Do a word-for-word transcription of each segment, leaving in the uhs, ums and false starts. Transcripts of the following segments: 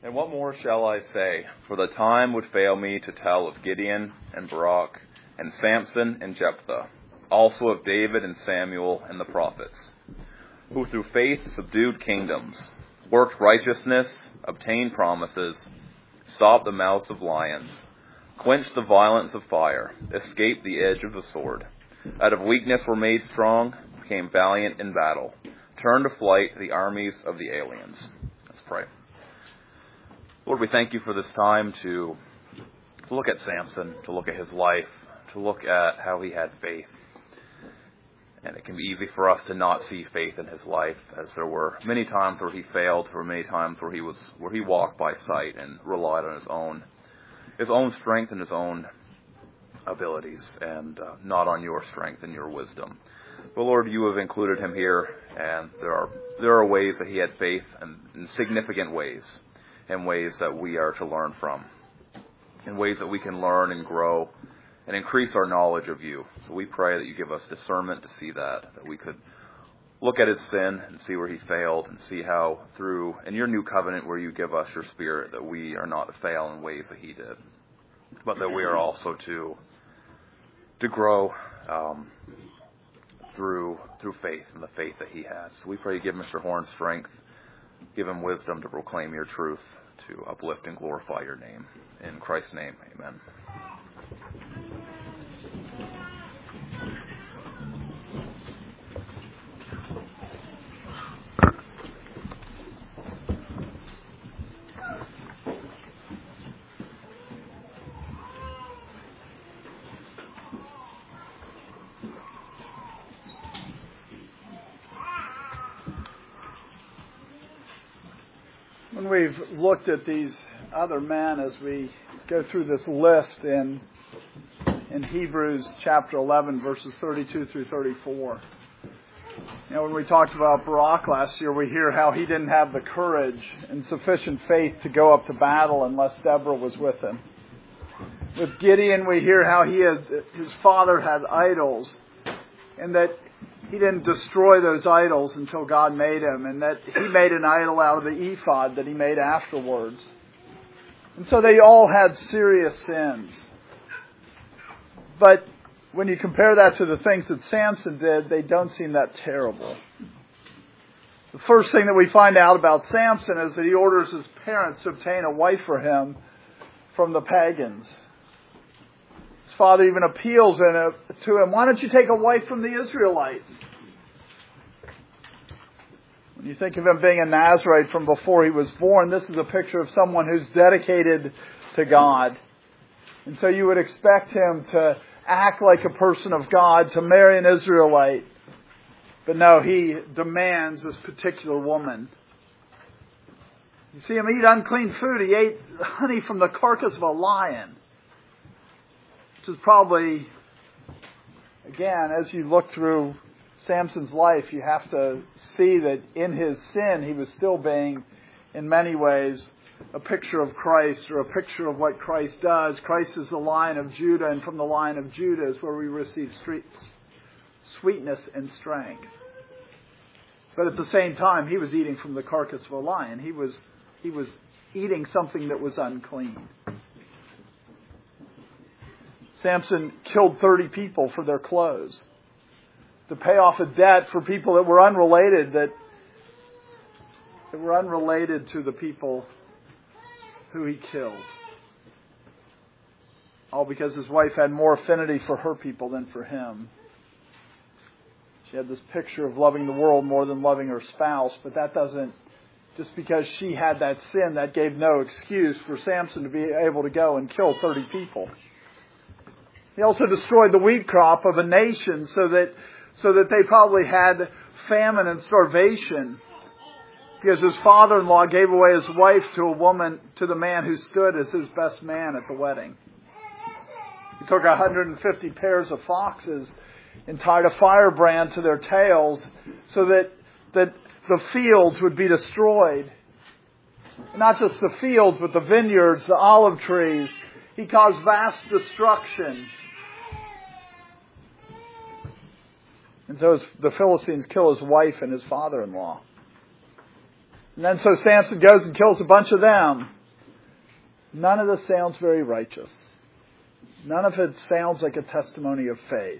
And what more shall I say? For the time would fail me to tell of Gideon and Barak and Samson and Jephthah, also of David and Samuel and the prophets, who through faith subdued kingdoms, worked righteousness, obtained promises, stopped the mouths of lions, quenched the violence of fire, escaped the edge of the sword. Out of weakness were made strong, became valiant in battle, turned to flight the armies of the aliens. Let's pray. Lord, we thank you for this time to, to look at Samson, to look at his life, to look at how he had faith. And it can be easy for us to not see faith in his life, as there were many times where he failed, there were many times where he was where he walked by sight and relied on his own his own strength and his own abilities, and uh, not on your strength and your wisdom. But Lord, you have included him here, and there are there are ways that he had faith, and in significant ways, and ways that we are to learn from, in ways that we can learn and grow and increase our knowledge of you. So we pray that you give us discernment to see that, that we could look at his sin and see where he failed, and see how through, in your new covenant where you give us your Spirit, that we are not to fail in ways that he did, but that we are also to to grow um, through through faith and the faith that he has. So we pray you give Mister Horn strength, give him wisdom to proclaim your truth, to uplift and glorify your name. In Christ's name, amen. When we've looked at these other men as we go through this list in in Hebrews chapter eleven, verses thirty-two through thirty-four. You know, when we talked about Barak last year, we hear how he didn't have the courage and sufficient faith to go up to battle unless Deborah was with him. With Gideon, we hear how he had, his father had idols, and that he didn't destroy those idols until God made him, and that he made an idol out of the ephod that he made afterwards. And so they all had serious sins. But when you compare that to the things that Samson did, they don't seem that terrible. The first thing that we find out about Samson is that he orders his parents to obtain a wife for him from the pagans. His father even appeals in a, to him, why don't you take a wife from the Israelites? When you think of him being a Nazirite from before he was born, this is a picture of someone who's dedicated to God. And so you would expect him to act like a person of God, to marry an Israelite. But no, he demands this particular woman. You see him eat unclean food. He ate honey from the carcass of a lion. Which is probably, again, as you look through Samson's life, you have to see that in his sin, he was still being, in many ways, a picture of Christ, or a picture of what Christ does. Christ is the Lion of Judah, and from the Lion of Judah is where we receive sweetness and strength. But at the same time, he was eating from the carcass of a lion. He was, he was eating something that was unclean. Samson killed thirty people for their clothes to pay off a debt for people that were unrelated, that, that were unrelated to the people who he killed. All because his wife had more affinity for her people than for him. She had this picture of loving the world more than loving her spouse, but that doesn't, just because she had that sin, that gave no excuse for Samson to be able to go and kill thirty people. He also destroyed the wheat crop of a nation so that so that they probably had famine and starvation, because his father-in-law gave away his wife to a woman, to the man who stood as his best man at the wedding. He took one hundred fifty pairs of foxes and tied a firebrand to their tails so that, that the fields would be destroyed. Not just the fields, but the vineyards, the olive trees. He caused vast destruction. And so the Philistines kill his wife and his father-in-law. And then so Samson goes and kills a bunch of them. none of this sounds very righteous. None of it sounds like a testimony of faith.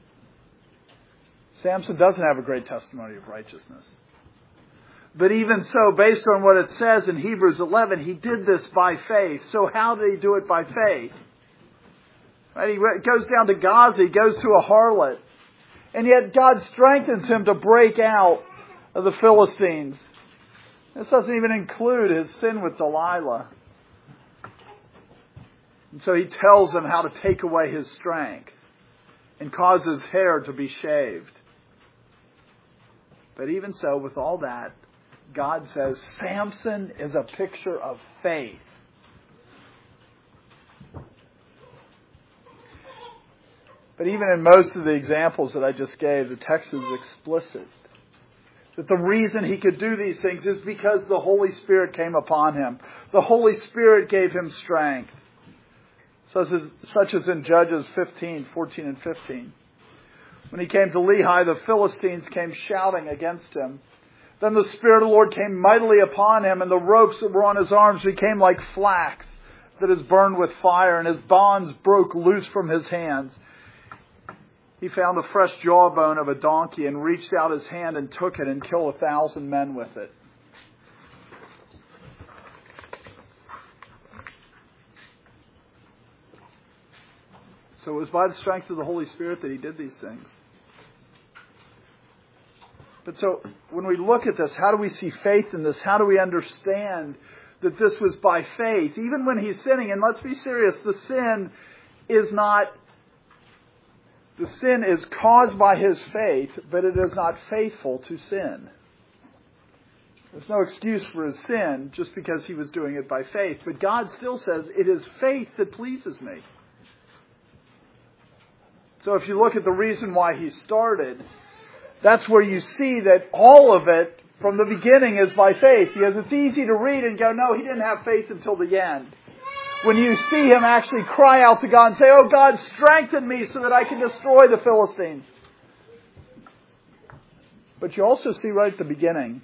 Samson doesn't have a great testimony of righteousness. But even so, based on what it says in Hebrews eleven, he did this by faith. So how did he do it by faith? Right? He goes down to Gaza, he goes to a harlot. And yet God strengthens him to break out of the Philistines. This doesn't even include his sin with Delilah. And so he tells him how to take away his strength and cause his hair to be shaved. But even so, with all that, God says Samson is a picture of faith. But even in most of the examples that I just gave, the text is explicit. That the reason he could do these things is because the Holy Spirit came upon him. The Holy Spirit gave him strength. Such as, such as in Judges fifteen, fourteen and fifteen. When he came to Lehi, the Philistines came shouting against him. Then the Spirit of the Lord came mightily upon him, and the ropes that were on his arms became like flax that is burned with fire, and his bonds broke loose from his hands. He found a fresh jawbone of a donkey and reached out his hand and took it and killed a thousand men with it. So it was by the strength of the Holy Spirit that he did these things. But so when we look at this, how do we see faith in this? How do we understand that this was by faith? Even when he's sinning, and let's be serious, the sin is not, the sin is caused by his faith, but it is not faithful to sin. There's no excuse for his sin just because he was doing it by faith. But God still says, it is faith that pleases me. So if you look at the reason why he started, that's where you see that all of it from the beginning is by faith. Because it's easy to read and go, no, he didn't have faith until the end. When you see him actually cry out to God and say, oh God, strengthen me so that I can destroy the Philistines. But you also see right at the beginning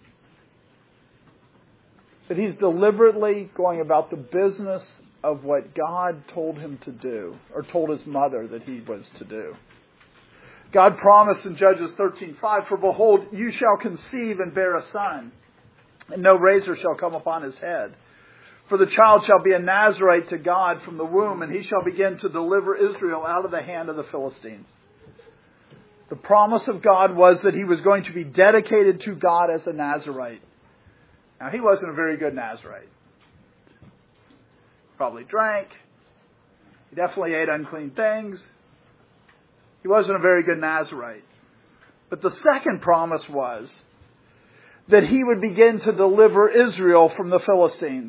that he's deliberately going about the business of what God told him to do, or told his mother that he was to do. God promised in Judges thirteen five, for behold, you shall conceive and bear a son, and no razor shall come upon his head. For the child shall be a Nazarite to God from the womb, and he shall begin to deliver Israel out of the hand of the Philistines. The promise of God was that he was going to be dedicated to God as a Nazarite. Now, he wasn't a very good Nazarite. Probably drank. He definitely ate unclean things. He wasn't a very good Nazarite. But the second promise was that he would begin to deliver Israel from the Philistines.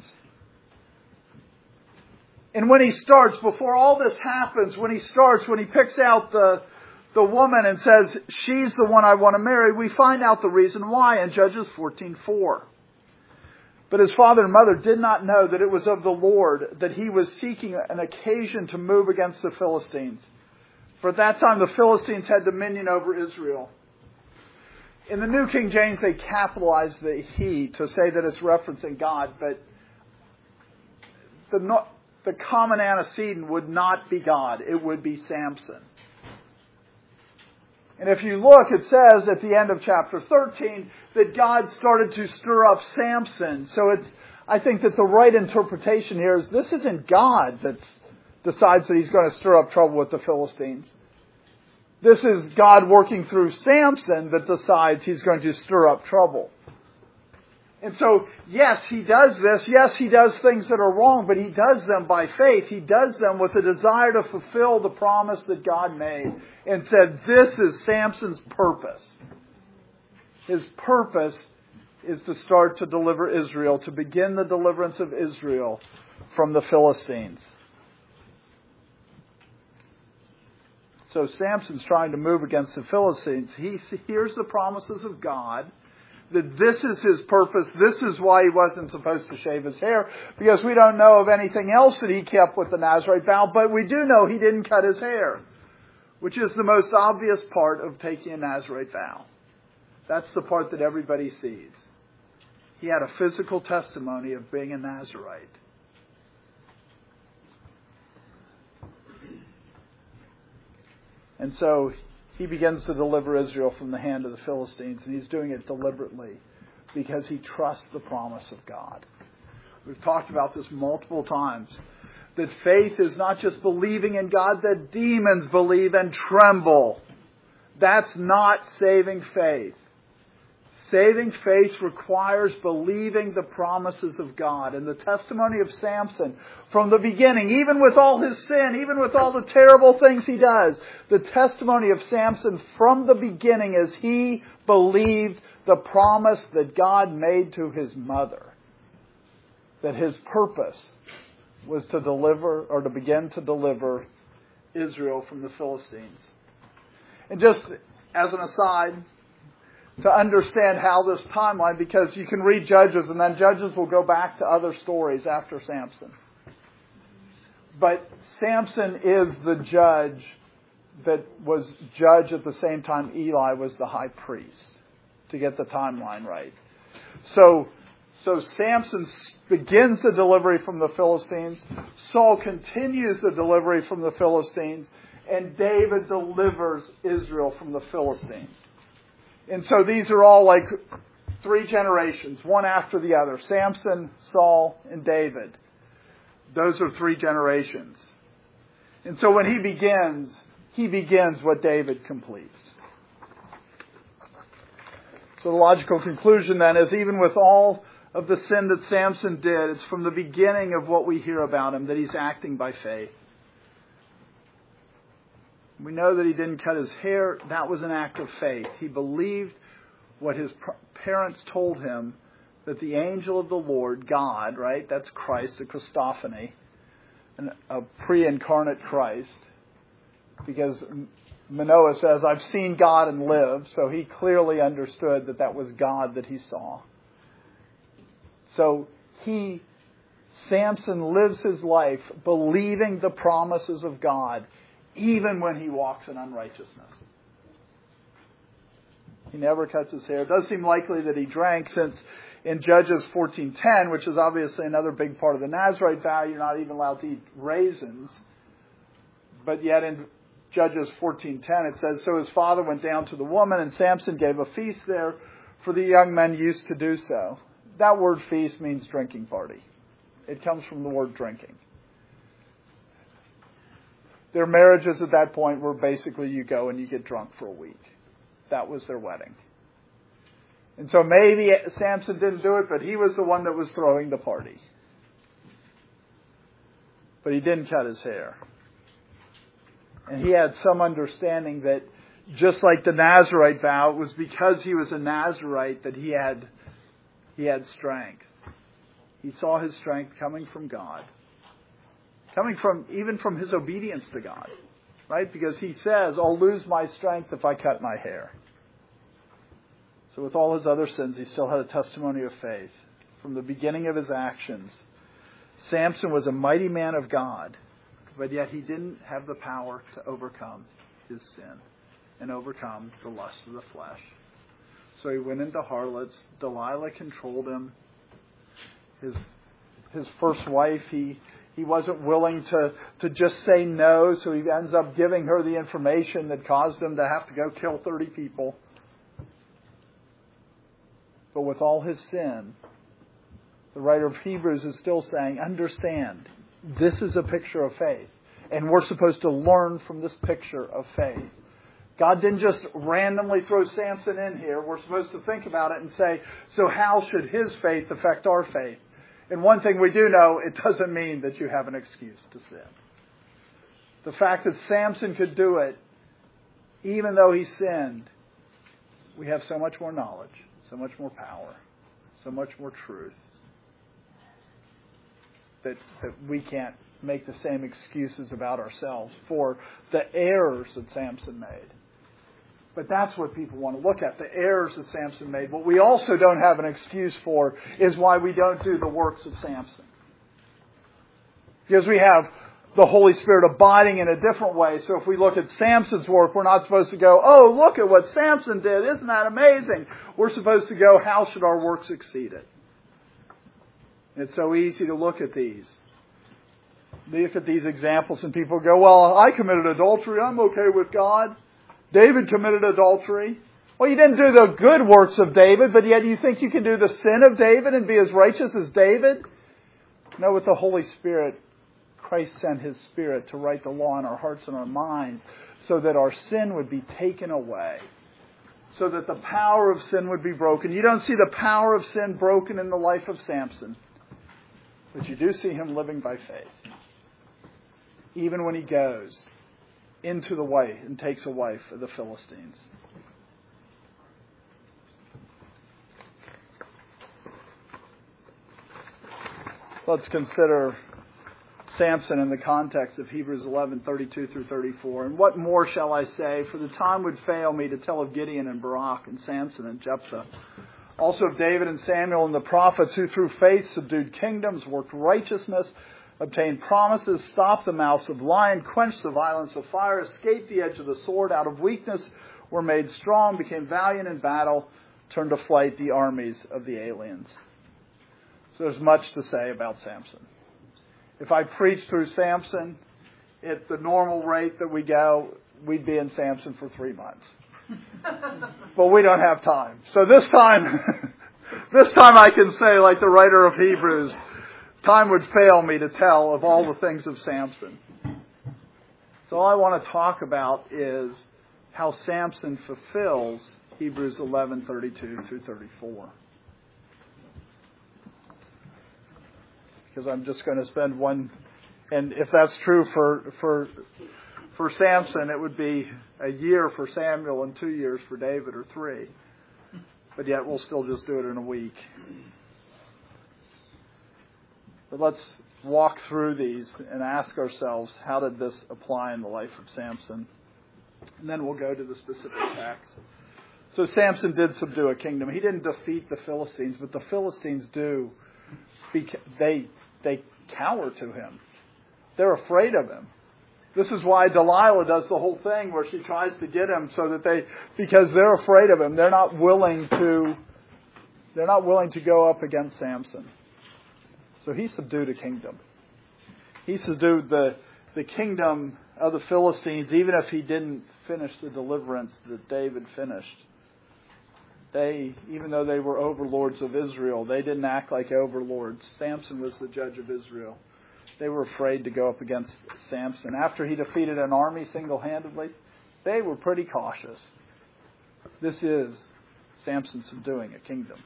And when he starts, before all this happens, when he starts, when he picks out the, the woman and says, she's the one I want to marry, we find out the reason why in Judges fourteen four. But his father and mother did not know that it was of the Lord that he was seeking an occasion to move against the Philistines. For at that time the Philistines had dominion over Israel. In the New King James they capitalized the he to say that it's referencing God, but the, the common antecedent would not be God, it would be Samson. And if you look, it says at the end of chapter thirteen that God started to stir up Samson. So it's, I think that the right interpretation here is this isn't God that decides that he's going to stir up trouble with the Philistines. This is God working through Samson that decides he's going to stir up trouble. And so, yes, he does this. Yes, he does things that are wrong, but he does them by faith. He does them with a desire to fulfill the promise that God made and said, this is Samson's purpose. His purpose is to start to deliver Israel, to begin the deliverance of Israel from the Philistines. So Samson's trying to move against the Philistines. He hears the promises of God, that this is his purpose, this is why he wasn't supposed to shave his hair, because we don't know of anything else that he kept with the Nazarite vow, but we do know he didn't cut his hair, which is the most obvious part of taking a Nazarite vow. That's the part that everybody sees. He had a physical testimony of being a Nazarite. And so he begins to deliver Israel from the hand of the Philistines, and he's doing it deliberately because he trusts the promise of God. We've talked about this multiple times, that faith is not just believing in God, that demons believe and tremble. That's not saving faith. Saving faith requires believing the promises of God. And the testimony of Samson from the beginning, even with all his sin, even with all the terrible things he does, the testimony of Samson from the beginning is he believed the promise that God made to his mother. That his purpose was to deliver, or to begin to deliver Israel from the Philistines. And just as an aside, to understand how this timeline, because you can read Judges and then Judges will go back to other stories after Samson. But Samson is the judge that was judge at the same time Eli was the high priest, to get the timeline right. So, so Samson begins the delivery from the Philistines. Saul continues the delivery from the Philistines. And David delivers Israel from the Philistines. And so these are all like three generations, one after the other. Samson, Saul, and David. Those are three generations. And so when he begins, he begins what David completes. So the logical conclusion then is, even with all of the sin that Samson did, it's from the beginning of what we hear about him that he's acting by faith. We know that he didn't cut his hair. That was an act of faith. He believed what his parents told him, that the angel of the Lord, God, right? That's Christ, a Christophany, a pre-incarnate Christ. Because Manoah says, I've seen God and lived. So he clearly understood that that was God that he saw. So he, Samson lives his life believing the promises of God, even when he walks in unrighteousness. He never cuts his hair. It does seem likely that he drank, since in Judges fourteen ten, which is obviously another big part of the Nazirite vow, you're not even allowed to eat raisins. But yet in Judges fourteen ten it says, so his father went down to the woman, and Samson gave a feast there, for the young men used to do so. That word feast means drinking party. It comes from the word drinking. Their marriages at that point were basically you go and you get drunk for a week. That was their wedding. And so maybe Samson didn't do it, but he was the one that was throwing the party. But he didn't cut his hair. And he had some understanding that, just like the Nazirite vow, it was because he was a Nazirite that he had, he had strength. He saw his strength coming from God. Coming from, even from his obedience to God. Right? Because he says, I'll lose my strength if I cut my hair. So with all his other sins, he still had a testimony of faith. From the beginning of his actions, Samson was a mighty man of God, but yet he didn't have the power to overcome his sin and overcome the lust of the flesh. So he went into harlots. Delilah controlled him. His, his first wife, he... He wasn't willing to, to just say no, so he ends up giving her the information that caused him to have to go kill thirty people. But with all his sin, the writer of Hebrews is still saying, understand, this is a picture of faith. And we're supposed to learn from this picture of faith. God didn't just randomly throw Samson in here. We're supposed to think about it and say, so how should his faith affect our faith? And one thing we do know, it doesn't mean that you have an excuse to sin. The fact that Samson could do it, even though he sinned, we have so much more knowledge, so much more power, so much more truth, that, that we can't make the same excuses about ourselves for the errors that Samson made. But that's what people want to look at, the errors that Samson made. What we also don't have an excuse for is why we don't do the works of Samson. Because we have the Holy Spirit abiding in a different way. So if we look at Samson's work, we're not supposed to go, oh, look at what Samson did. Isn't that amazing? We're supposed to go, how should our works exceed it? It's so easy to look at these look at these examples and people go, well, I committed adultery, I'm okay with God. David committed adultery. Well, you didn't do the good works of David, but yet you think you can do the sin of David and be as righteous as David? No, with the Holy Spirit, Christ sent His Spirit to write the law in our hearts and our minds so that our sin would be taken away, so that the power of sin would be broken. You don't see the power of sin broken in the life of Samson, but you do see him living by faith, even when he goes into the way and takes a wife of the Philistines. So let's consider Samson in the context of Hebrews eleven, thirty-two through thirty-four. And what more shall I say? For the time would fail me to tell of Gideon and Barak and Samson and Jephthah. Also of David and Samuel and the prophets who through faith subdued kingdoms, worked righteousness, obtained promises, stopped the mouths of lions, quenched the violence of fire, escaped the edge of the sword, out of weakness were made strong, became valiant in battle, turned to flight the armies of the aliens. So there's much to say about Samson. If I preach through Samson at the normal rate that we go, we'd be in Samson for three months. But we don't have time. So this time, this time I can say, like the writer of Hebrews, time would fail me to tell of all the things of Samson. So all I want to talk about is how Samson fulfills Hebrews eleven, thirty-two through thirty-four. Because I'm just going to spend one, and if that's true for for for Samson, it would be a year for Samuel and two years for David, or three. But yet we'll still just do it in a week. But let's walk through these and ask ourselves, how did this apply in the life of Samson? And then we'll go to the specific text. So Samson did subdue a kingdom. He didn't defeat the Philistines, but the Philistines do. They they cower to him. They're afraid of him. This is why Delilah does the whole thing where she tries to get him so that they, because they're afraid of him, they're not willing to, they're not willing to go up against Samson. So he subdued a kingdom. He subdued the, the kingdom of the Philistines, even if he didn't finish the deliverance that David finished. They, even though they were overlords of Israel, they didn't act like overlords. Samson was the judge of Israel. They were afraid to go up against Samson. After he defeated an army single-handedly, they were pretty cautious. This is Samson subduing a kingdom.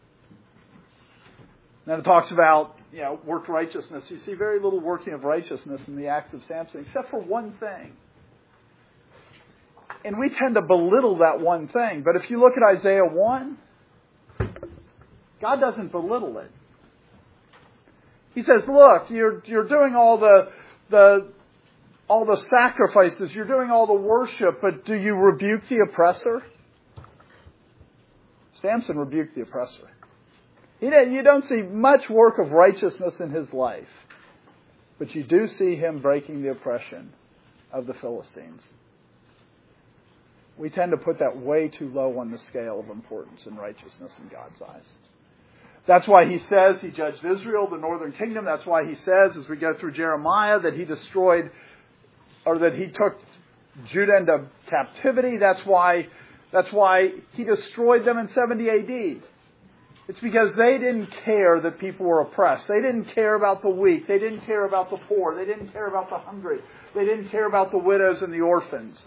Then it talks about, you know, work righteousness. You see very little working of righteousness in the acts of Samson, except for one thing. And we tend to belittle that one thing. But if you look at Isaiah one, God doesn't belittle it. He says, look, you're you're doing all the the all the sacrifices, you're doing all the worship, but do you rebuke the oppressor? Samson rebuked the oppressor. He didn't, you don't see much work of righteousness in his life, but you do see him breaking the oppression of the Philistines. We tend to put that way too low on the scale of importance and righteousness in God's eyes. That's why he says he judged Israel, the northern kingdom. That's why he says, as we go through Jeremiah, that he destroyed, or that he took Judah into captivity. That's why, that's why he destroyed them in seventy A D. It's because they didn't care that people were oppressed. They didn't care about the weak. They didn't care about the poor. They didn't care about the hungry. They didn't care about the widows and the orphans.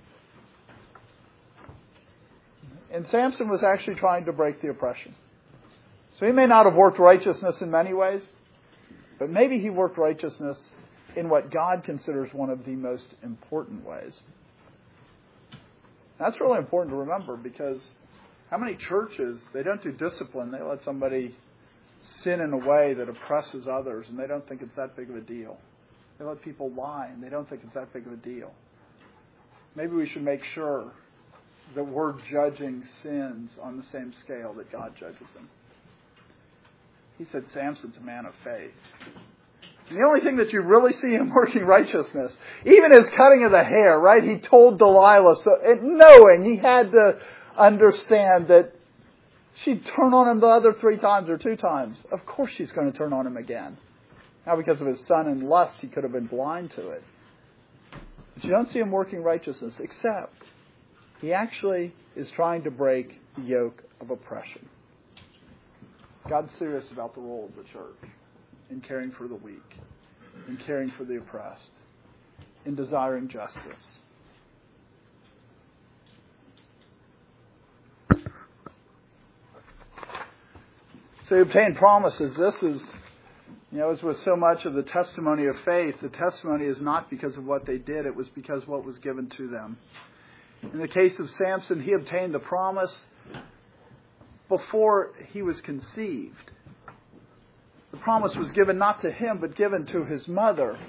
And Samson was actually trying to break the oppression. So he may not have worked righteousness in many ways, but maybe he worked righteousness in what God considers one of the most important ways. That's really important to remember, because how many churches, they don't do discipline, they let somebody sin in a way that oppresses others, and they don't think it's that big of a deal. They let people lie, and they don't think it's that big of a deal. Maybe we should make sure that we're judging sins on the same scale that God judges them. He said Samson's a man of faith. And the only thing that you really see him working righteousness, even his cutting of the hair, right? He told Delilah, so knowing he had to understand that she'd turn on him the other three times or two times. Of course she's going to turn on him again. Not because of his son and lust, he could have been blind to it. But you don't see him working righteousness, except he actually is trying to break the yoke of oppression. God's serious about the role of the church in caring for the weak, in caring for the oppressed, in desiring justice. So he obtained promises. This is, you know, as with so much of the testimony of faith, the testimony is not because of what they did, it was because of what was given to them. In the case of Samson, he obtained the promise before he was conceived. The promise was given not to him, but given to his mother.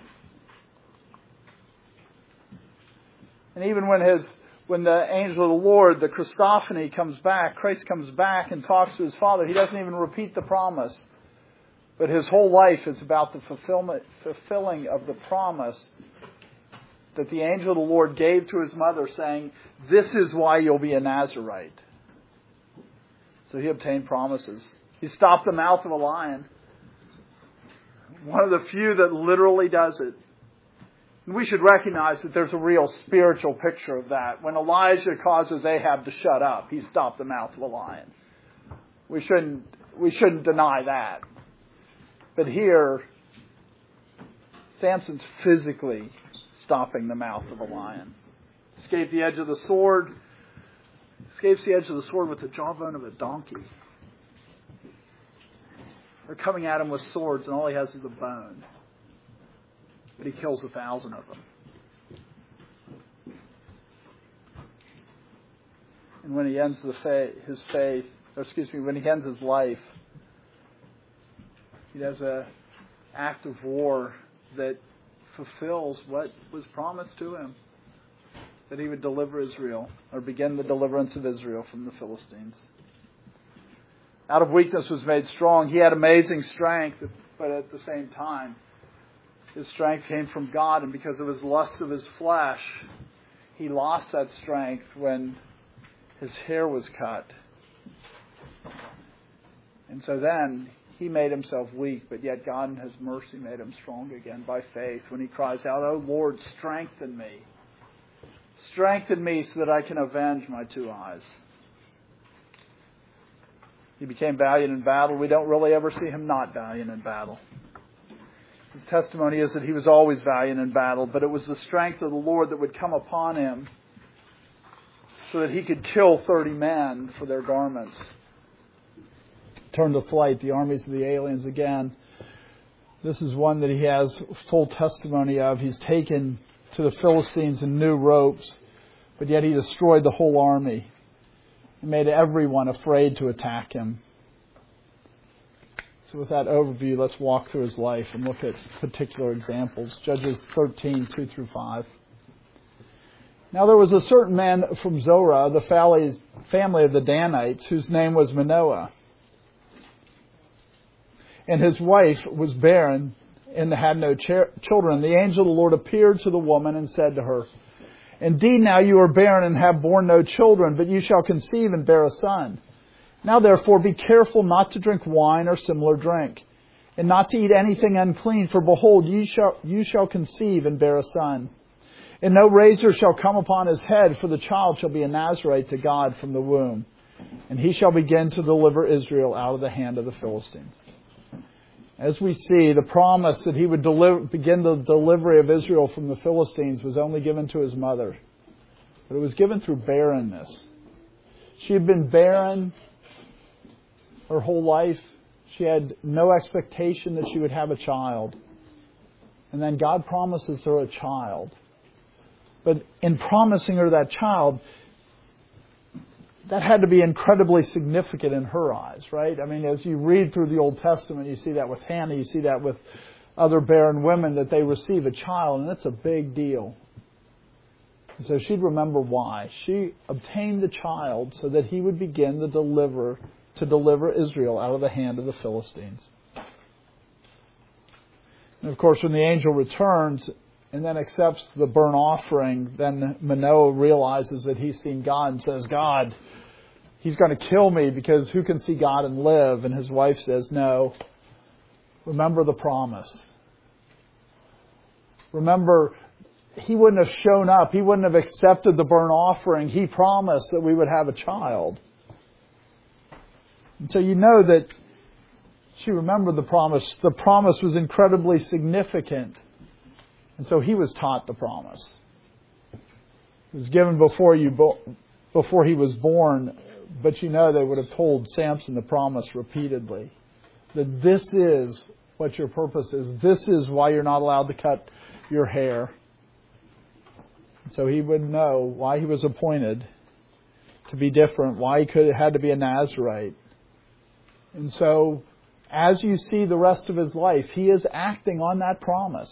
And even when his when the angel of the Lord, the Christophany, comes back, Christ comes back and talks to his father, he doesn't even repeat the promise. But his whole life is about the fulfillment, fulfilling of the promise that the angel of the Lord gave to his mother, saying, "This is why you'll be a Nazirite." So he obtained promises. He stopped the mouth of a lion. One of the few that literally does it. And we should recognize that there's a real spiritual picture of that. When Elijah causes Ahab to shut up, he stopped the mouth of a lion. We shouldn't, we shouldn't deny that. But here, Samson's physically stopping the mouth of a lion. Escaped the edge of the sword. Escapes the edge of the sword with the jawbone of a donkey. They're coming at him with swords and all he has is a bone. But he kills a thousand of them. And when he ends the fa- his faith, or excuse me, when he ends his life, he does an act of war that fulfills what was promised to him. That he would deliver Israel, or begin the deliverance of Israel from the Philistines. Out of weakness was made strong. He had amazing strength, but at the same time, his strength came from God, and because of his lusts of his flesh, he lost that strength when his hair was cut. And so then he made himself weak, but yet God in his mercy made him strong again by faith when he cries out, "Oh Lord, strengthen me. Strengthen me so that I can avenge my two eyes." He became valiant in battle. We don't really ever see him not valiant in battle. His testimony is that he was always valiant in battle, but it was the strength of the Lord that would come upon him so that he could kill thirty men for their garments. Turn to flight, the armies of the aliens again. This is one that he has full testimony of. He's taken to the Philistines in new ropes, but yet he destroyed the whole army. He made everyone afraid to attack him. So with that overview, let's walk through his life and look at particular examples. Judges thirteen, two through five. Now there was a certain man from Zorah, the family of the Danites, whose name was Manoah. And his wife was barren and had no children. The angel of the Lord appeared to the woman and said to her, "Indeed, now you are barren and have borne no children, but you shall conceive and bear a son. Now therefore be careful not to drink wine or similar drink, and not to eat anything unclean, for behold, you shall, you shall conceive and bear a son. And no razor shall come upon his head, for the child shall be a Nazirite to God from the womb. And he shall begin to deliver Israel out of the hand of the Philistines." As we see, the promise that he would deliver, begin the delivery of Israel from the Philistines was only given to his mother. But it was given through barrenness. She had been barren her whole life. She had no expectation that she would have a child. And then God promises her a child. But in promising her that child, that had to be incredibly significant in her eyes, right? I mean, as you read through the Old Testament, you see that with Hannah, you see that with other barren women, that they receive a child, and it's a big deal. And so she'd remember why. She obtained the child so that he would begin to deliver, to deliver Israel out of the hand of the Philistines. And of course, when the angel returns and then accepts the burnt offering, then Manoah realizes that he's seen God and says, "God, he's going to kill me because who can see God and live?" And his wife says, "No, remember the promise. Remember, he wouldn't have shown up. He wouldn't have accepted the burnt offering. He promised that we would have a child. And so you know that she remembered the promise. The promise was incredibly significant. And so he was taught the promise. It was given before you before he was born. But you know they would have told Samson the promise repeatedly. That this is what your purpose is. This is why you're not allowed to cut your hair. So he would know why he was appointed to be different, why he could had to be a Nazirite. And so, as you see the rest of his life, he is acting on that promise.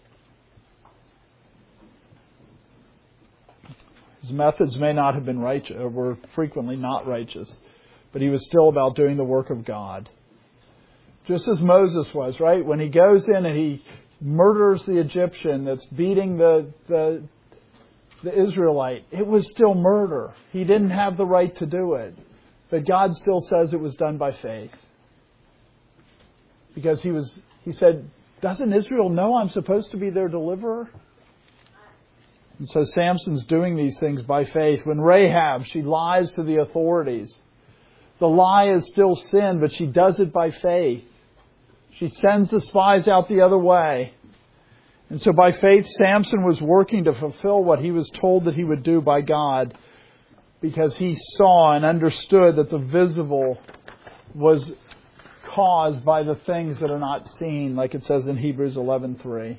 His methods may not have been righteous, or were frequently not righteous, but he was still about doing the work of God. Just as Moses was, right? When he goes in and he murders the Egyptian that's beating the, the, the Israelite, it was still murder. He didn't have the right to do it. But God still says it was done by faith. Because he was, he said, doesn't Israel know I'm supposed to be their deliverer? And so Samson's doing these things by faith. When Rahab, she lies to the authorities. The lie is still sin, but she does it by faith. She sends the spies out the other way. And so by faith, Samson was working to fulfill what he was told that he would do by God, because he saw and understood that the visible was caused by the things that are not seen, like it says in Hebrews eleven three.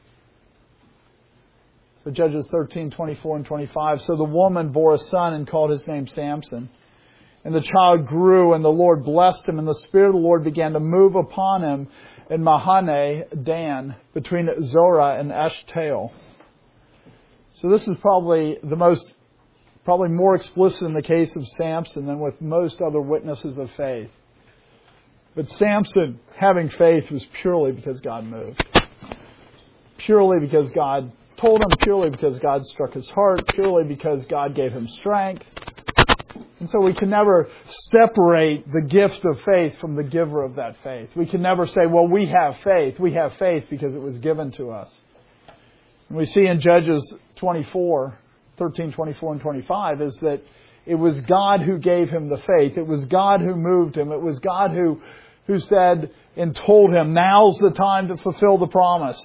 So Judges thirteen twenty-four and twenty-five. So the woman bore a son and called his name Samson. And the child grew, and the Lord blessed him, and the Spirit of the Lord began to move upon him in Mahane Dan, between Zorah and Eshtaol. So this is probably the most, probably more explicit in the case of Samson than with most other witnesses of faith. But Samson, having faith, was purely because God moved. Purely because God told him, purely because God struck his heart, purely because God gave him strength. And so we can never separate the gift of faith from the giver of that faith. We can never say, well, we have faith. We have faith because it was given to us. And we see in Judges twenty-four, thirteen, twenty-four, and twenty-five is that it was God who gave him the faith. It was God who moved him. It was God who, who said and told him, now's the time to fulfill the promise.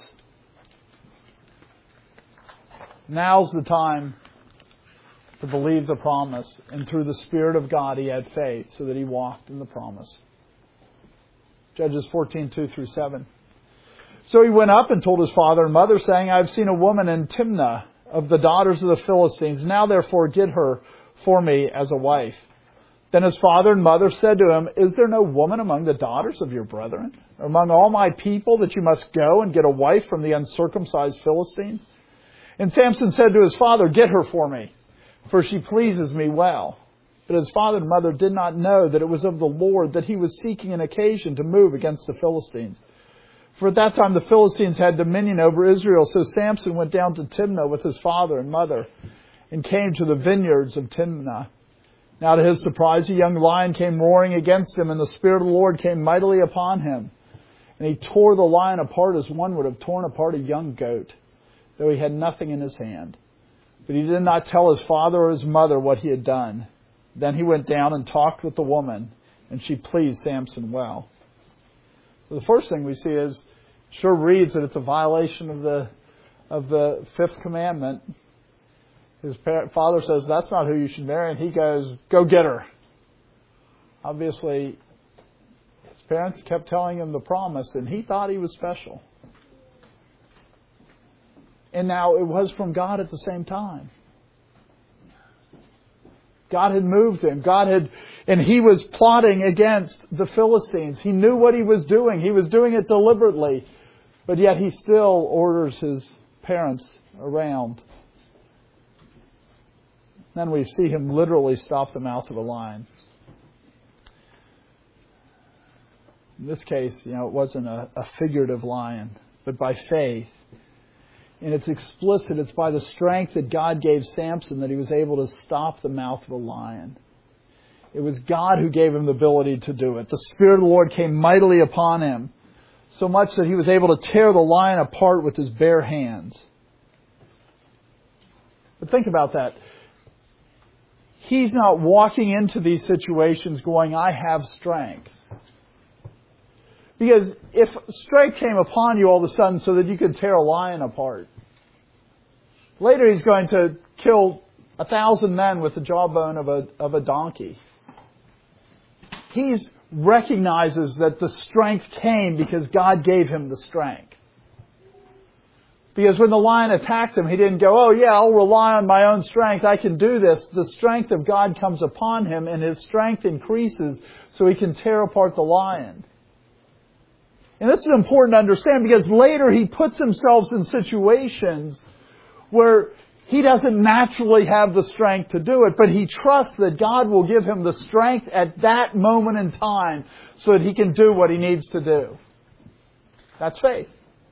Now's the time to believe the promise. And through the Spirit of God, he had faith so that he walked in the promise. Judges fourteen, two through seven. So he went up and told his father and mother, saying, I have seen a woman in Timnah of the daughters of the Philistines. Now therefore get her for me as a wife. Then his father and mother said to him, Is there no woman among the daughters of your brethren, or among all my people, that you must go and get a wife from the uncircumcised Philistine? And Samson said to his father, Get her for me, for she pleases me well. But his father and mother did not know that it was of the Lord that he was seeking an occasion to move against the Philistines. For at that time the Philistines had dominion over Israel. So Samson went down to Timnah with his father and mother, and came to the vineyards of Timnah. Now to his surprise, a young lion came roaring against him, and the Spirit of the Lord came mightily upon him. And he tore the lion apart as one would have torn apart a young goat, though he had nothing in his hand. But he did not tell his father or his mother what he had done. Then he went down and talked with the woman, and she pleased Samson well. So the first thing we see is, sure reads that it's a violation of the of the fifth commandment. His father says, that's not who you should marry, and he goes, go get her. Obviously, his parents kept telling him the promise, and he thought he was special. And now it was from God at the same time. God had moved him. God had, and he was plotting against the Philistines. He knew what he was doing. He was doing it deliberately. But yet he still orders his parents around. Then we see him literally stop the mouth of a lion. In this case, you know, it wasn't a, a figurative lion, but by faith. And it's explicit. It's by the strength that God gave Samson that he was able to stop the mouth of a lion. It was God who gave him the ability to do it. The Spirit of the Lord came mightily upon him, so much that he was able to tear the lion apart with his bare hands. But think about that. He's not walking into these situations going, I have strength. Because if strength came upon you all of a sudden so that you could tear a lion apart, later he's going to kill a thousand men with the jawbone of a, of a donkey. He recognizes that the strength came because God gave him the strength. Because when the lion attacked him, he didn't go, oh yeah, I'll rely on my own strength. I can do this. The strength of God comes upon him and his strength increases so he can tear apart the lion. And this is important to understand because later he puts himself in situations where he doesn't naturally have the strength to do it, but he trusts that God will give him the strength at that moment in time so that he can do what he needs to do. That's faith.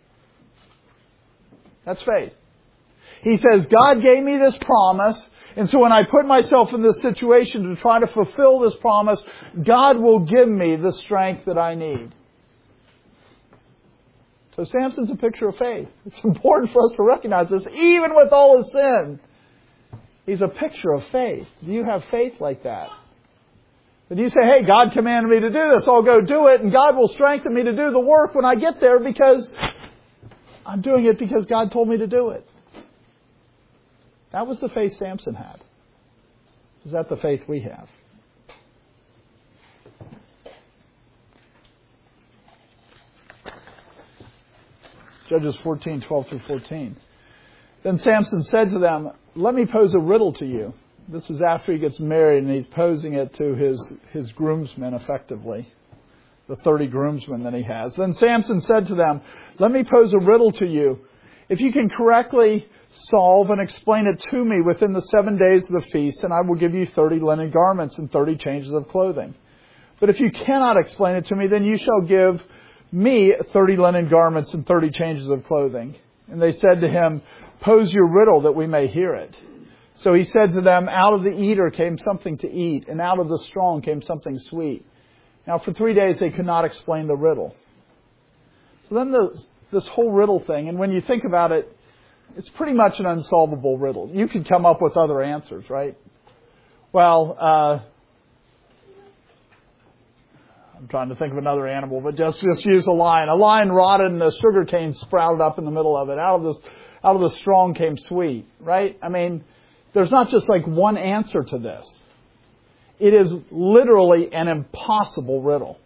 That's faith. He says, God gave me this promise, and so when I put myself in this situation to try to fulfill this promise, God will give me the strength that I need. So Samson's a picture of faith. It's important for us to recognize this, even with all his sin. He's a picture of faith. Do you have faith like that? But you say, hey, God commanded me to do this, I'll go do it, and God will strengthen me to do the work when I get there because I'm doing it because God told me to do it. That was the faith Samson had. Is that the faith we have? Judges fourteen, twelve through fourteen. Then Samson said to them, let me pose a riddle to you. This was after he gets married and he's posing it to his, his groomsmen effectively. The thirty groomsmen that he has. Then Samson said to them, let me pose a riddle to you. If you can correctly solve and explain it to me within the seven days of the feast, then I will give you thirty linen garments and thirty changes of clothing. But if you cannot explain it to me, then you shall give me thirty linen garments and thirty changes of clothing. And they said to him, pose your riddle that we may hear it. So he said to them, out of the eater came something to eat, and out of the strong came something sweet. Now for three days they could not explain the riddle. So then the, this whole riddle thing, and when you think about it, it's pretty much an unsolvable riddle. You could come up with other answers, right? Well, uh, I'm trying to think of another animal, but just, just use a lion. A lion rotted and a sugar cane sprouted up in the middle of it. Out of this, out of the strong came sweet, right? I mean, there's not just like one answer to this. It is literally an impossible riddle.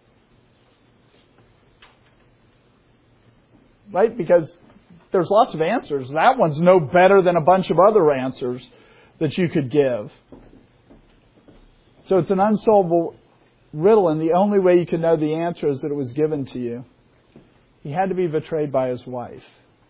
Right? Because there's lots of answers. That one's no better than a bunch of other answers that you could give. So it's an unsolvable riddle, and the only way you can know the answer is that it was given to you. He had to be betrayed by his wife.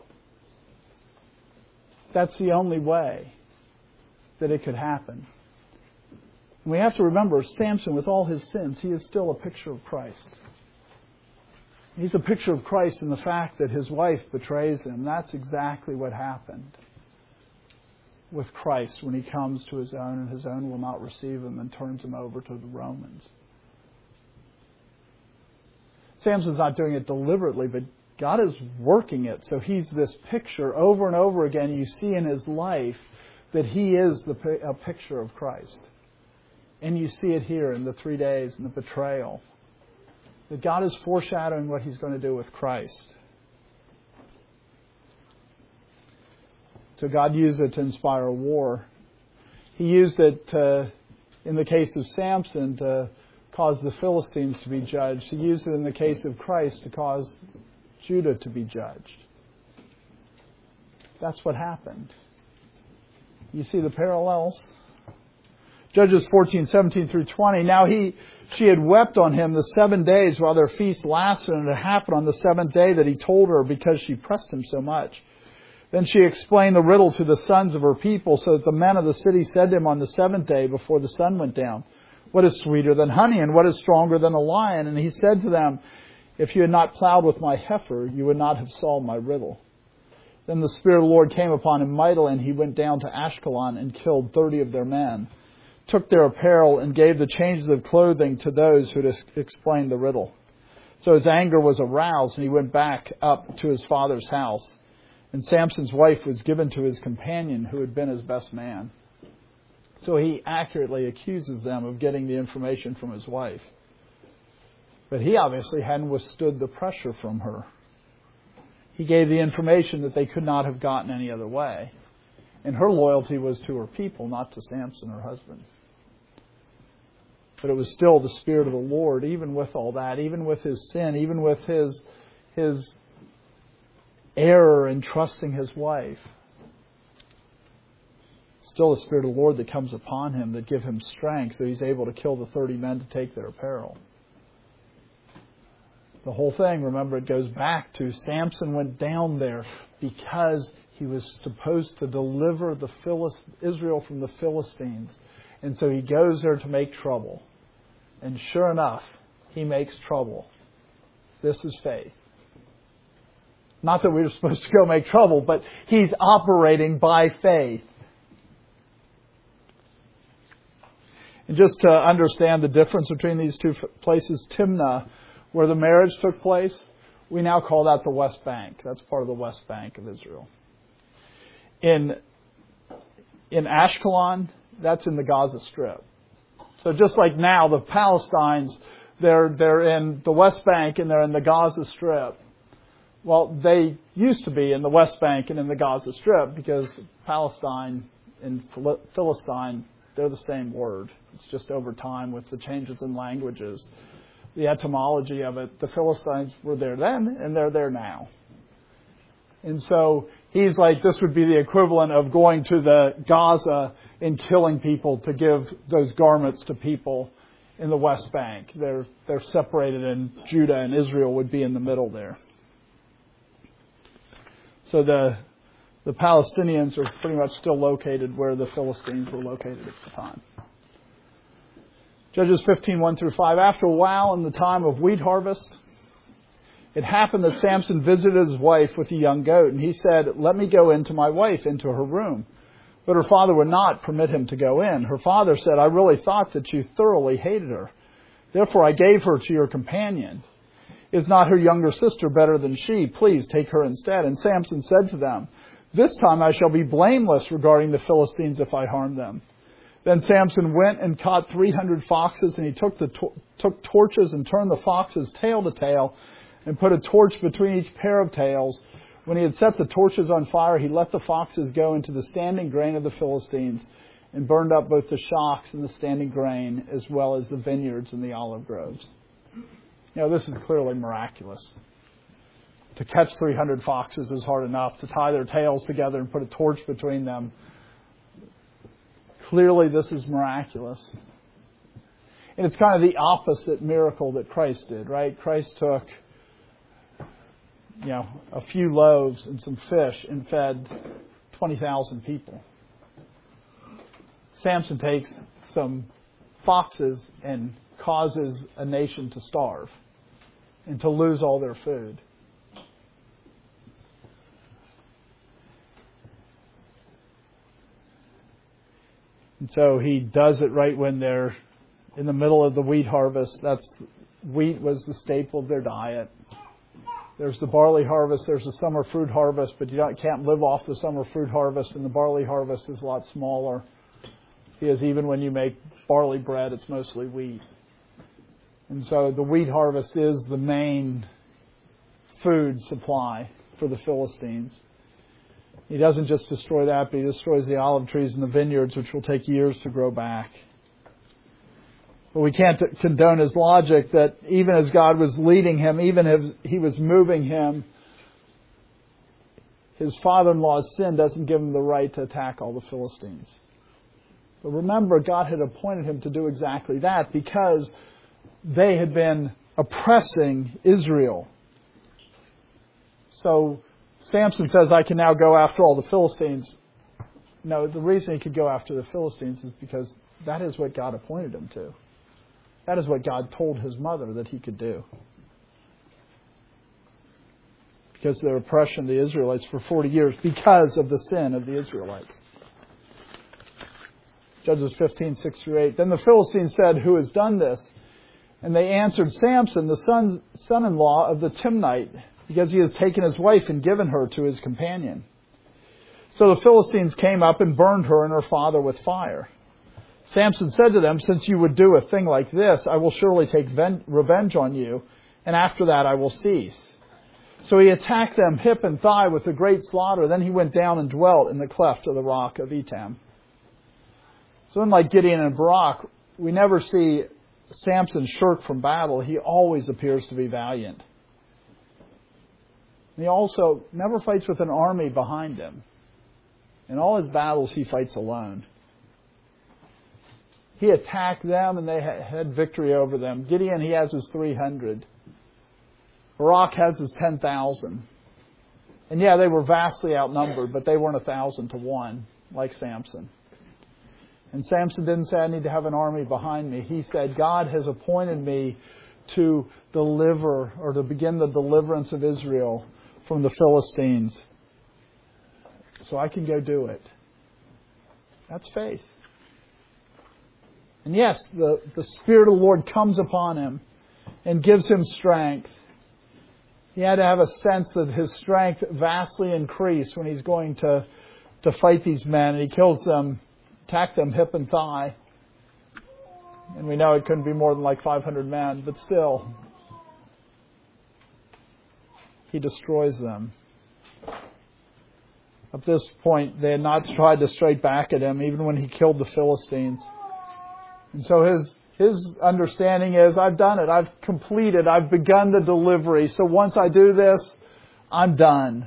That's the only way that it could happen. And we have to remember, Samson, with all his sins, he is still a picture of Christ. He's a picture of Christ in the fact that his wife betrays him. That's exactly what happened with Christ when he comes to his own, and his own will not receive him and turns him over to the Romans. Samson's not doing it deliberately, but God is working it. So he's this picture over and over again. You see in his life that he is the a picture of Christ. And you see it here in the three days and the betrayal. That God is foreshadowing what he's going to do with Christ. So God used it to inspire a war. He used it to, in the case of Samson, to cause the Philistines to be judged. He used it in the case of Christ to cause Judah to be judged. That's what happened. You see the parallels? Judges fourteen, seventeen through twenty. Now he, she had wept on him the seven days while their feast lasted, and it happened on the seventh day that he told her because she pressed him so much. Then she explained the riddle to the sons of her people, so that the men of the city said to him on the seventh day before the sun went down, what is sweeter than honey, and what is stronger than a lion? And he said to them, if you had not plowed with my heifer, you would not have solved my riddle. Then the Spirit of the Lord came upon him mightily, and he went down to Ashkelon and killed thirty of their men, took their apparel, and gave the changes of clothing to those who had explained the riddle. So his anger was aroused, and he went back up to his father's house. And Samson's wife was given to his companion, who had been his best man. So he accurately accuses them of getting the information from his wife. But he obviously hadn't withstood the pressure from her. He gave the information that they could not have gotten any other way. And her loyalty was to her people, not to Samson, her husband. But it was still the Spirit of the Lord, even with all that, even with his sin, even with his his error in trusting his wife. Still the Spirit of the Lord that comes upon him, that give him strength, so he's able to kill the thirty men to take their apparel. The whole thing, remember, it goes back to Samson went down there because he was supposed to deliver the Philist- Israel from the Philistines. And so he goes there to make trouble. And sure enough, he makes trouble. This is faith. Not that we were supposed to go make trouble, but he's operating by faith. And just to understand the difference between these two places, Timnah, where the marriage took place, we now call that the West Bank. That's part of the West Bank of Israel. In, in Ashkelon, that's in the Gaza Strip. So just like now, the Palestinians, they're, they're in the West Bank and they're in the Gaza Strip. Well, they used to be in the West Bank and in the Gaza Strip because Palestine and Philistine, they're the same word. It's just over time with the changes in languages, the etymology of it. The Philistines were there then and they're there now. And so he's like, this would be the equivalent of going to the Gaza and killing people to give those garments to people in the West Bank. They're they're separated, and Judah and Israel would be in the middle there. So the the Palestinians are pretty much still located where the Philistines were located at the time. Judges fifteen, one through five. After a while, in the time of wheat harvest, it happened that Samson visited his wife with a young goat, and he said, "Let me go in to my wife, into her room." But her father would not permit him to go in. Her father said, "I really thought that you thoroughly hated her. Therefore I gave her to your companion. Is not her younger sister better than she? Please take her instead." And Samson said to them, "This time I shall be blameless regarding the Philistines if I harm them." Then Samson went and caught three hundred foxes, and he took the to- took torches and turned the foxes tail to tail, and put a torch between each pair of tails. When he had set the torches on fire, he let the foxes go into the standing grain of the Philistines, and burned up both the shocks and the standing grain, as well as the vineyards and the olive groves. You know, this is clearly miraculous. To catch three hundred foxes is hard enough. To tie their tails together and put a torch between them. Clearly this is miraculous. And it's kind of the opposite miracle that Christ did, right? Christ took, you know, a few loaves and some fish and fed twenty thousand people. Samson takes some foxes and causes a nation to starve and to lose all their food. And so he does it right when they're in the middle of the wheat harvest. That's wheat was the staple of their diet. There's the barley harvest, there's the summer fruit harvest, but you don't, can't live off the summer fruit harvest, and the barley harvest is a lot smaller. Because even when you make barley bread, it's mostly wheat. And so the wheat harvest is the main food supply for the Philistines. He doesn't just destroy that, but he destroys the olive trees and the vineyards, which will take years to grow back. But we can't condone his logic that even as God was leading him, even as he was moving him, his father-in-law's sin doesn't give him the right to attack all the Philistines. But remember, God had appointed him to do exactly that because they had been oppressing Israel. So Samson says, "I can now go after all the Philistines." No, the reason he could go after the Philistines is because that is what God appointed him to. That is what God told his mother that he could do. Because of their oppression of the Israelites for forty years, because of the sin of the Israelites. Judges fifteen, six through eight. Then the Philistines said, "Who has done this?" And they answered, Samson, the son, son-in-law of the Timnite, because he has taken his wife and given her to his companion. So the Philistines came up and burned her and her father with fire. Samson said to them, since you would do a thing like this, I will surely take ven- revenge on you, and after that I will cease. So he attacked them hip and thigh with a great slaughter. Then he went down and dwelt in the cleft of the rock of Etam. So unlike Gideon and Barak, we never see Samson shirk from battle. He always appears to be valiant. He also never fights with an army behind him. In all his battles, he fights alone. He attacked them and they had victory over them. Gideon, he has his three hundred. Barak has his ten thousand. And yeah, they were vastly outnumbered, but they weren't a thousand to one, like Samson. And Samson didn't say, I need to have an army behind me. He said, God has appointed me to deliver or to begin the deliverance of Israel from the Philistines. So I can go do it. That's faith. And yes, the, the Spirit of the Lord comes upon him and gives him strength. He had to have a sense that his strength vastly increased when he's going to, to fight these men. And he kills them, attacked them hip and thigh. And we know it couldn't be more than like five hundred men, but still, he destroys them. At this point, they had not tried to strike back at him, even when he killed the Philistines. And so his his understanding is, I've done it. I've completed. I've begun the delivery. So once I do this, I'm done.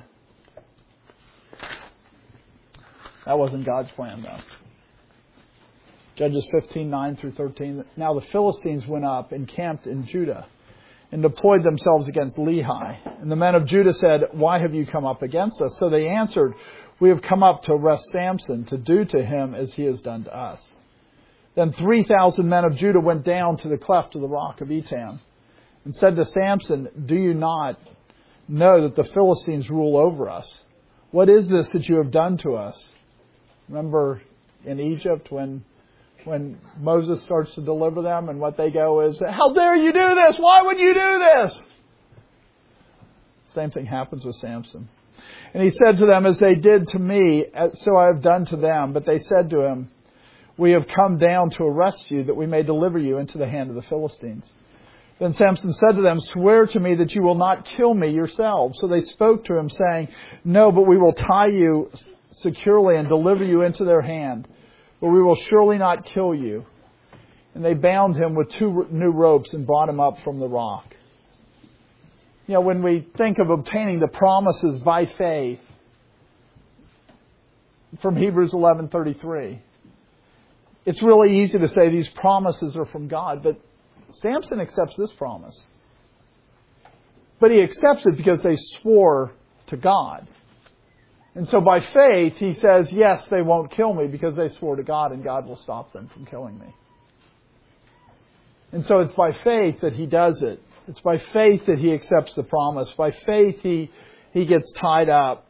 That wasn't God's plan, though. Judges fifteen, nine through thirteen. Now the Philistines went up and camped in Judah and deployed themselves against Lehi. And the men of Judah said, why have you come up against us? So they answered, we have come up to arrest Samson, to do to him as he has done to us. Then three thousand men of Judah went down to the cleft of the rock of Etam and said to Samson, do you not know that the Philistines rule over us? What is this that you have done to us? Remember in Egypt when when Moses starts to deliver them and what they go is, how dare you do this? Why would you do this? Same thing happens with Samson. And he said to them, as they did to me, so I have done to them. But they said to him, we have come down to arrest you, that we may deliver you into the hand of the Philistines. Then Samson said to them, swear to me that you will not kill me yourselves. So they spoke to him, saying, no, but we will tie you securely and deliver you into their hand. But we will surely not kill you. And they bound him with two new ropes and brought him up from the rock. You know, when we think of obtaining the promises by faith, from Hebrews eleven thirty-three, it's really easy to say these promises are from God, but Samson accepts this promise. But he accepts it because they swore to God. And so by faith, he says, yes, they won't kill me because they swore to God and God will stop them from killing me. And so it's by faith that he does it. It's by faith that he accepts the promise. By faith, he, he gets tied up.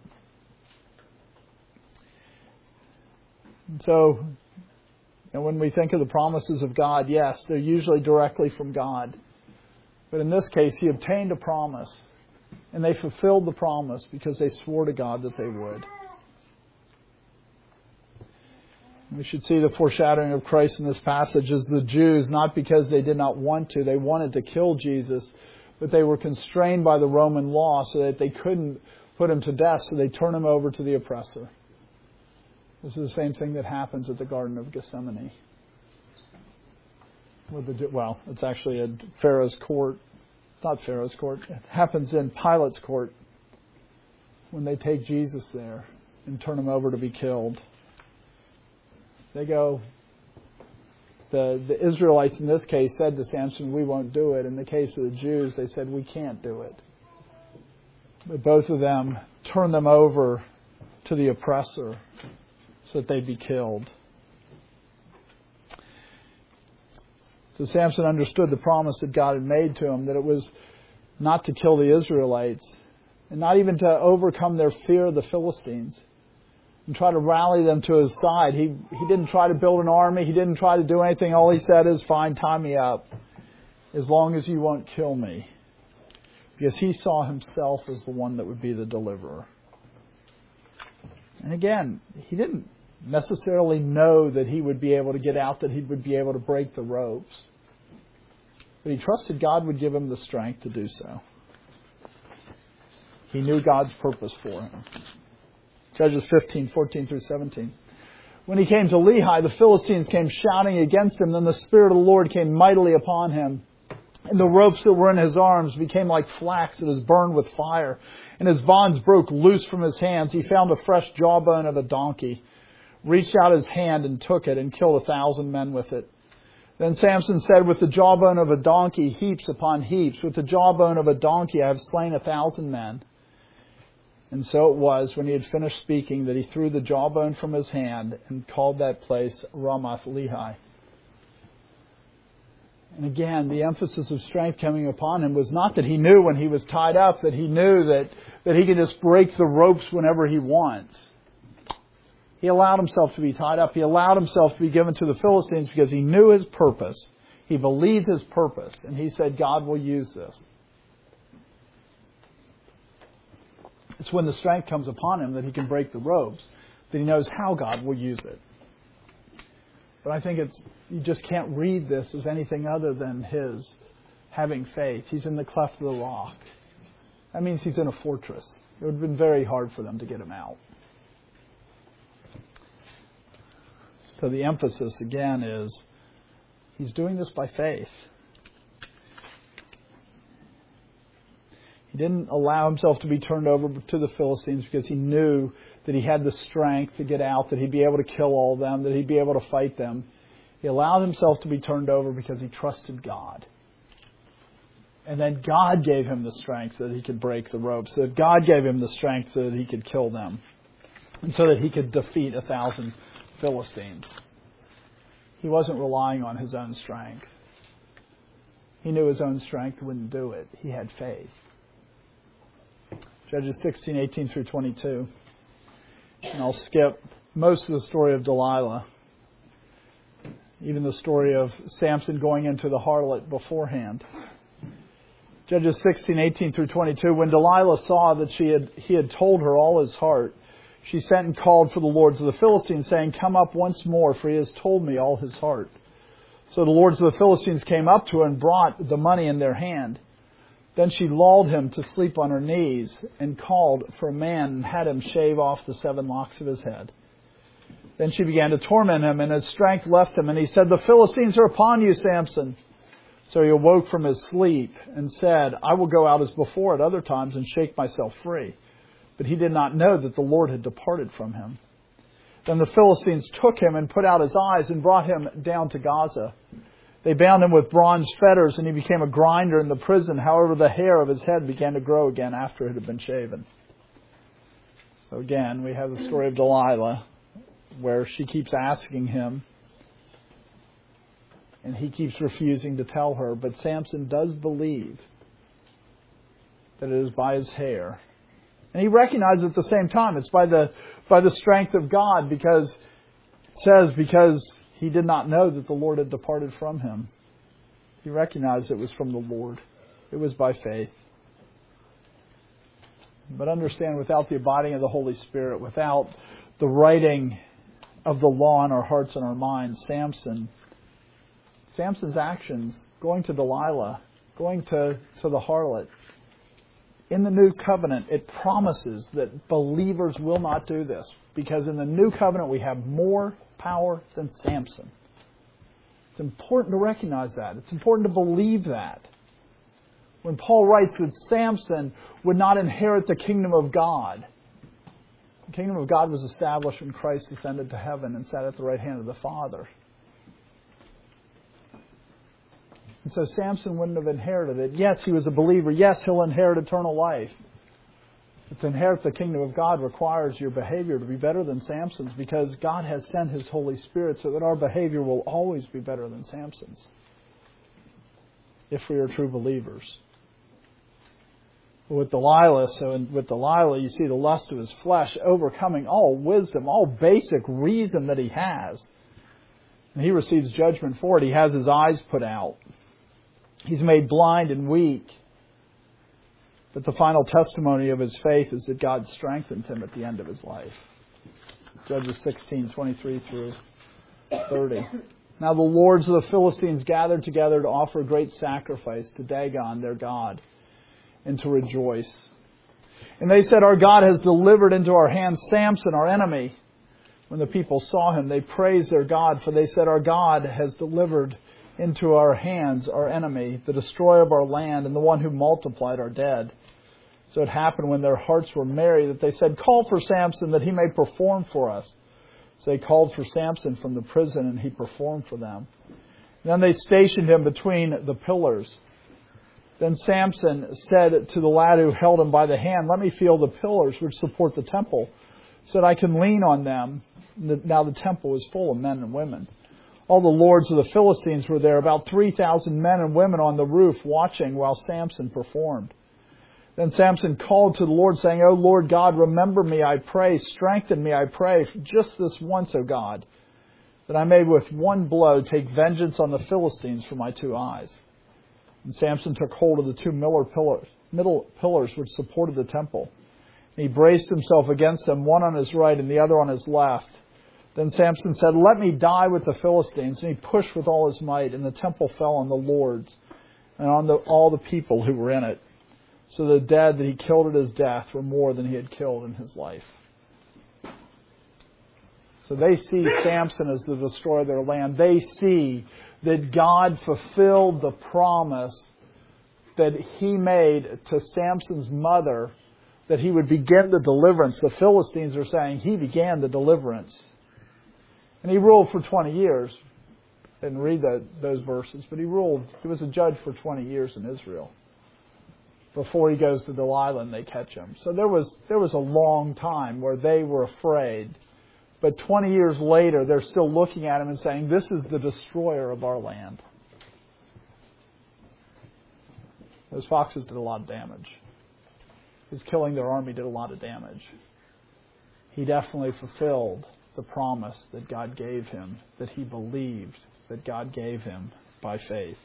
And so, and when we think of the promises of God, yes, they're usually directly from God. But in this case, he obtained a promise. And they fulfilled the promise because they swore to God that they would. We should see the foreshadowing of Christ in this passage as the Jews, not because they did not want to, they wanted to kill Jesus, but they were constrained by the Roman law so that they couldn't put him to death, so they turn him over to the oppressor. This is the same thing that happens at the Garden of Gethsemane. With the, well, it's actually at Pharaoh's court. Not Pharaoh's court. It happens in Pilate's court when they take Jesus there and turn him over to be killed. They go, the, the Israelites in this case said to Samson, we won't do it. In the case of the Jews, they said, we can't do it. But both of them turned them over to the oppressor so that they'd be killed. So Samson understood the promise that God had made to him, that it was not to kill the Israelites and not even to overcome their fear of the Philistines and try to rally them to his side. He he didn't try to build an army. He didn't try to do anything. All he said is, fine, tie me up. as long as you won't kill me. Because he saw himself as the one that would be the deliverer. And again, he didn't necessarily know that he would be able to get out, that he would be able to break the ropes. But he trusted God would give him the strength to do so. He knew God's purpose for him. Judges fifteen, fourteen through seventeen. When he came to Lehi, the Philistines came shouting against him. Then the Spirit of the Lord came mightily upon him. And the ropes that were in his arms became like flax that is burned with fire. And his bonds broke loose from his hands. He found a fresh jawbone of a donkey, reached out his hand and took it, and killed a thousand men with it. Then Samson said, with the jawbone of a donkey, heaps upon heaps. With the jawbone of a donkey, I have slain a thousand men. And so it was, when he had finished speaking, that he threw the jawbone from his hand and called that place Ramath Lehi. And again, the emphasis of strength coming upon him was not that he knew when he was tied up, that he knew that, that he could just break the ropes whenever he wants. He allowed himself to be tied up. He allowed himself to be given to the Philistines because he knew his purpose. He believed his purpose. And he said, God will use this. It's when the strength comes upon him that he can break the ropes, that he knows how God will use it. But I think it's you just can't read this as anything other than his having faith. He's in the cleft of the rock. That means he's in a fortress. It would have been very hard for them to get him out. So the emphasis again is he's doing this by faith. He didn't allow himself to be turned over to the Philistines because he knew that he had the strength to get out, that he'd be able to kill all of them, that he'd be able to fight them. He allowed himself to be turned over because he trusted God. And then God gave him the strength so that he could break the ropes, so that God gave him the strength so that he could kill them, and so that he could defeat a thousand Philistines. He wasn't relying on his own strength. He knew his own strength wouldn't do it. He had faith. Judges sixteen, eighteen through twenty-two. And I'll skip most of the story of Delilah. Even the story of Samson going into the harlot beforehand. Judges sixteen, eighteen through twenty-two. When Delilah saw that she had he had told her all his heart, she sent and called for the lords of the Philistines, saying, come up once more, for he has told me all his heart. So the lords of the Philistines came up to her and brought the money in their hand. Then she lulled him to sleep on her knees and called for a man and had him shave off the seven locks of his head. Then she began to torment him, and his strength left him. And he said, the Philistines are upon you, Samson. So he awoke from his sleep and said, I will go out as before at other times and shake myself free. But he did not know that the Lord had departed from him. Then the Philistines took him and put out his eyes and brought him down to Gaza. They bound him with bronze fetters, and he became a grinder in the prison. However, the hair of his head began to grow again after it had been shaven. So again, we have the story of Delilah, where she keeps asking him, and he keeps refusing to tell her. But Samson does believe that it is by his hair. And he recognizes at the same time it's by the by the strength of God, because it says because he did not know that the Lord had departed from him. He recognized it was from the Lord. It was by faith. But understand, without the abiding of the Holy Spirit, without the writing of the law in our hearts and our minds, Samson, Samson's actions, going to Delilah, going to, to the harlot, in the new covenant, it promises that believers will not do this. Because in the new covenant, we have more power than Samson. It's important to recognize that. It's important to believe that. When Paul writes that Samson would not inherit the kingdom of God, the kingdom of God was established when Christ ascended to heaven and sat at the right hand of the Father. And so Samson wouldn't have inherited it. Yes, he was a believer. Yes, he'll inherit eternal life. But to inherit the kingdom of God requires your behavior to be better than Samson's, because God has sent His Holy Spirit so that our behavior will always be better than Samson's, if we are true believers. With Delilah, so in, with Delilah, you see the lust of his flesh overcoming all wisdom, all basic reason that he has. And he receives judgment for it. He has his eyes put out. He's made blind and weak. But the final testimony of his faith is that God strengthens him at the end of his life. Judges sixteen, twenty-three through thirty. Now the lords of the Philistines gathered together to offer a great sacrifice to Dagon, their god, and to rejoice. And they said, "Our God has delivered into our hands Samson, our enemy." When the people saw him, they praised their God, for they said, "Our God has delivered into our hands our enemy, the destroyer of our land, and the one who multiplied our dead." So it happened when their hearts were merry that they said, "Call for Samson that he may perform for us." So they called for Samson from the prison, and he performed for them. And then they stationed him between the pillars. Then Samson said to the lad who held him by the hand, "Let me feel the pillars which support the temple, so that I can lean on them." Now the temple was full of men and women. All the lords of the Philistines were there, about three thousand men and women on the roof, watching while Samson performed. Then Samson called to the Lord, saying, "O Lord God, remember me, I pray. Strengthen me, I pray, just this once, O God, that I may with one blow take vengeance on the Philistines for my two eyes." And Samson took hold of the two middle pillars, middle pillars which supported the temple. And he braced himself against them, one on his right and the other on his left. Then Samson said, "Let me die with the Philistines." And he pushed with all his might, and the temple fell on the lords and on the, all the people who were in it. So the dead that he killed at his death were more than he had killed in his life. So they see Samson as the destroyer of their land. They see that God fulfilled the promise that he made to Samson's mother, that he would begin the deliverance. The Philistines are saying he began the deliverance. And he ruled for twenty years. Didn't read that, those verses, but he ruled. He was a judge for twenty years in Israel. Before he goes to Delilah and they catch him. So there was there was a long time where they were afraid. But twenty years later, they're still looking at him and saying, "This is the destroyer of our land." Those foxes did a lot of damage. His killing their army did a lot of damage. He definitely fulfilled the promise that God gave him, that he believed that God gave him by faith.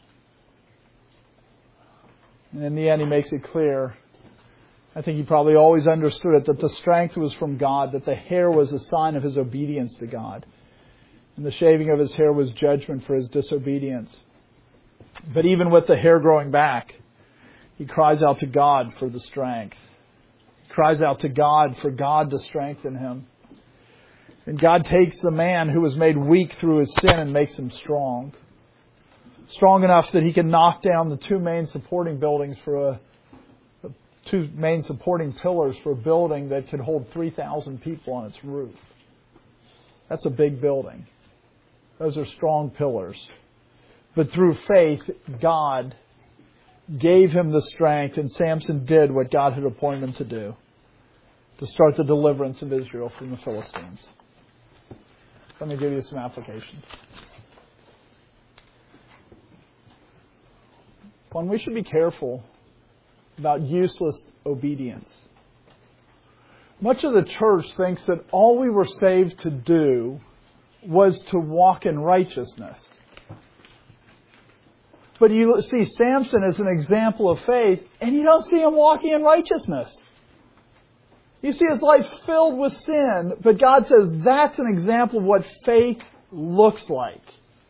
And in the end, he makes it clear, I think he probably always understood it, that the strength was from God, that the hair was a sign of his obedience to God. And the shaving of his hair was judgment for his disobedience. But even with the hair growing back, he cries out to God for the strength. He cries out to God for God to strengthen him. And God takes the man who was made weak through his sin and makes him strong. Strong enough that he can knock down the two main supporting buildings for a, two main supporting pillars for a building that could hold three thousand people on its roof. That's a big building. Those are strong pillars. But through faith, God gave him the strength, and Samson did what God had appointed him to do, to start the deliverance of Israel from the Philistines. Let me give you some applications. One, we should be careful about useless obedience. Much of the church thinks that all we were saved to do was to walk in righteousness. But you see Samson as an example of faith, and you don't see him walking in righteousness. You see his life filled with sin, but God says that's an example of what faith looks like.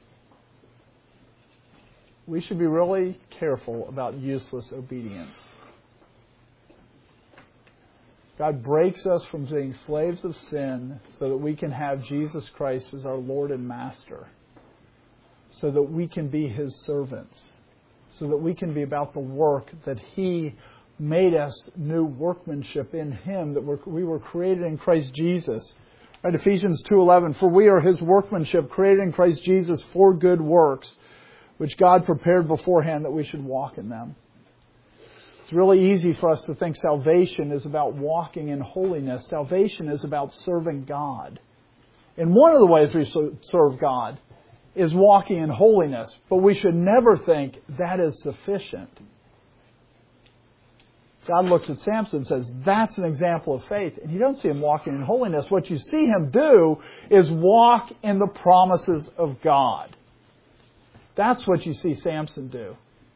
We should be really careful about useless obedience. God breaks us from being slaves of sin so that we can have Jesus Christ as our Lord and Master. So that we can be His servants. So that we can be about the work that He made us, new workmanship in Him, that we're, we were created in Christ Jesus. Right, Ephesians two eleven, "For we are His workmanship, created in Christ Jesus for good works, which God prepared beforehand that we should walk in them." It's really easy for us to think salvation is about walking in holiness. Salvation is about serving God. And one of the ways we serve God is walking in holiness. But we should never think that is sufficient. God looks at Samson and says, that's an example of faith. And you don't see him walking in holiness. What you see him do is walk in the promises of God. That's what you see Samson do.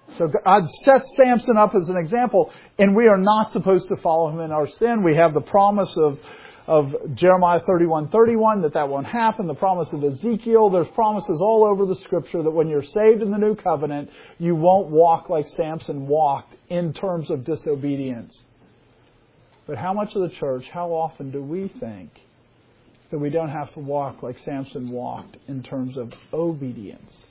So God sets Samson up as an example, and we are not supposed to follow him in our sin. We have the promise of, of Jeremiah thirty-one thirty-one that that won't happen, the promise of Ezekiel. There's promises all over the Scripture that when you're saved in the new covenant, you won't walk like Samson walked in terms of disobedience. But how much of the church, how often do we think that we don't have to walk like Samson walked in terms of obedience?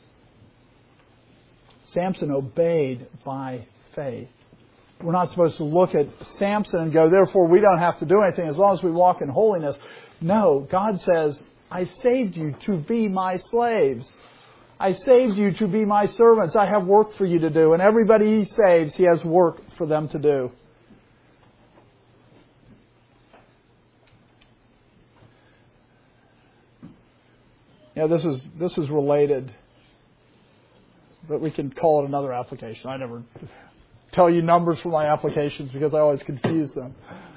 Samson obeyed by faith. We're not supposed to look at Samson and go, therefore we don't have to do anything as long as we walk in holiness. No, God says, I saved you to be my slaves. I saved you to be my servants. I have work for you to do. And everybody He saves, He has work for them to do. Yeah, this is this is related. But we can call it another application. I never tell you numbers for my applications because I always confuse them.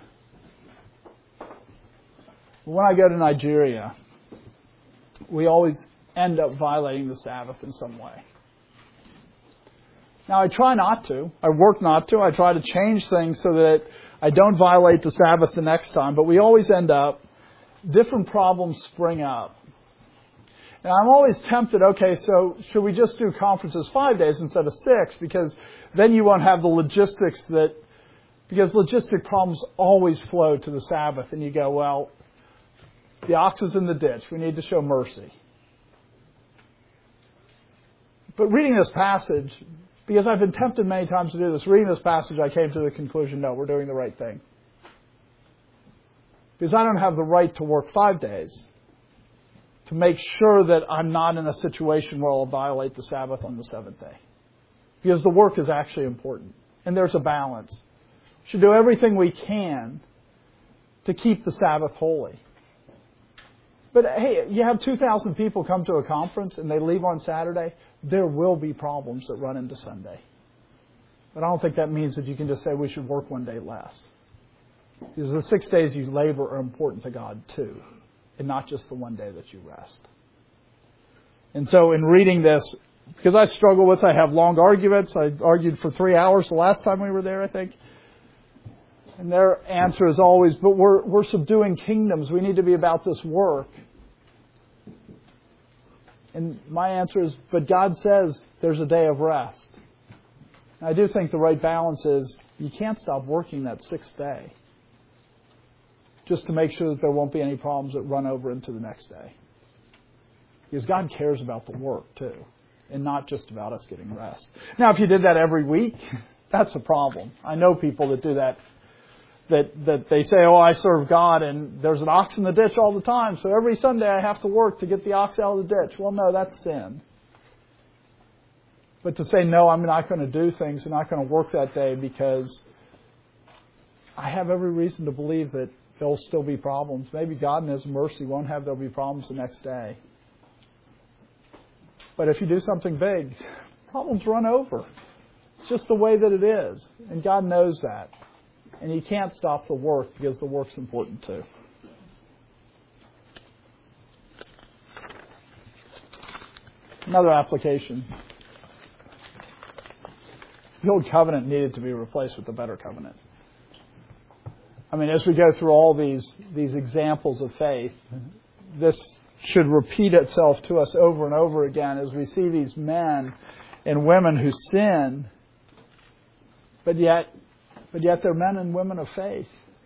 When I go to Nigeria, we always end up violating the Sabbath in some way. Now, I try not to. I work not to. I try to change things so that I don't violate the Sabbath the next time. But we always end up, different problems spring up. And I'm always tempted, okay, so should we just do conferences five days instead of six? Because then you won't have the logistics that, because logistic problems always flow to the Sabbath. And you go, well, the ox is in the ditch. We need to show mercy. But reading this passage, because I've been tempted many times to do this, reading this passage, I came to the conclusion, no, we're doing the right thing. Because I don't have the right to work five days. To make sure that I'm not in a situation where I'll violate the Sabbath on the seventh day. Because the work is actually important. And there's a balance. We should do everything we can to keep the Sabbath holy. But hey, you have two thousand people come to a conference and they leave on Saturday, there will be problems that run into Sunday. But I don't think that means that you can just say we should work one day less. Because the six days you labor are important to God too. And not just the one day that you rest. And so in reading this, because I struggle with, I have long arguments. I argued for three hours the last time we were there, I think. And their answer is always, but we're, we're subduing kingdoms. We need to be about this work. And my answer is, but God says there's a day of rest. And I do think the right balance is, you can't stop working that sixth day. Just to make sure that there won't be any problems that run over into the next day. Because God cares about the work too. And not just about us getting rest. Now, if you did that every week, that's a problem. I know people that do that. That, that they say, oh, I serve God and there's an ox in the ditch all the time. So every Sunday I have to work to get the ox out of the ditch. Well, no, that's sin. But to say, no, I'm not going to do things. I'm not going to work that day because I have every reason to believe that there'll still be problems. Maybe God in His mercy won't have there'll be problems the next day. But if you do something big, problems run over. It's just the way that it is. And God knows that. And He can't stop the work because the work's important too. Another application. The old covenant needed to be replaced with the better covenant. I mean, as we go through all these these examples of faith, this should repeat itself to us over and over again as we see these men and women who sin, but yet, but yet they're men and women of faith.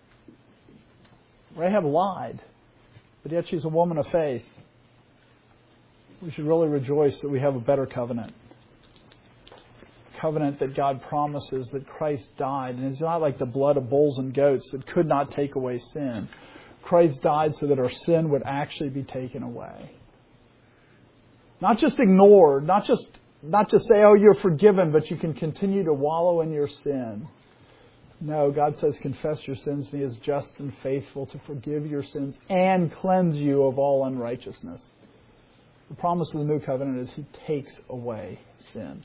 Rahab lied, but yet she's a woman of faith. We should really rejoice that we have a better covenant. Covenant that God promises that Christ died. And it's not like the blood of bulls and goats that could not take away sin. Christ died so that our sin would actually be taken away. Not just ignored, not just not just say, oh, you're forgiven, but you can continue to wallow in your sin. No, God says, confess your sins, and He is just and faithful to forgive your sins and cleanse you of all unrighteousness. The promise of the new covenant is He takes away sin.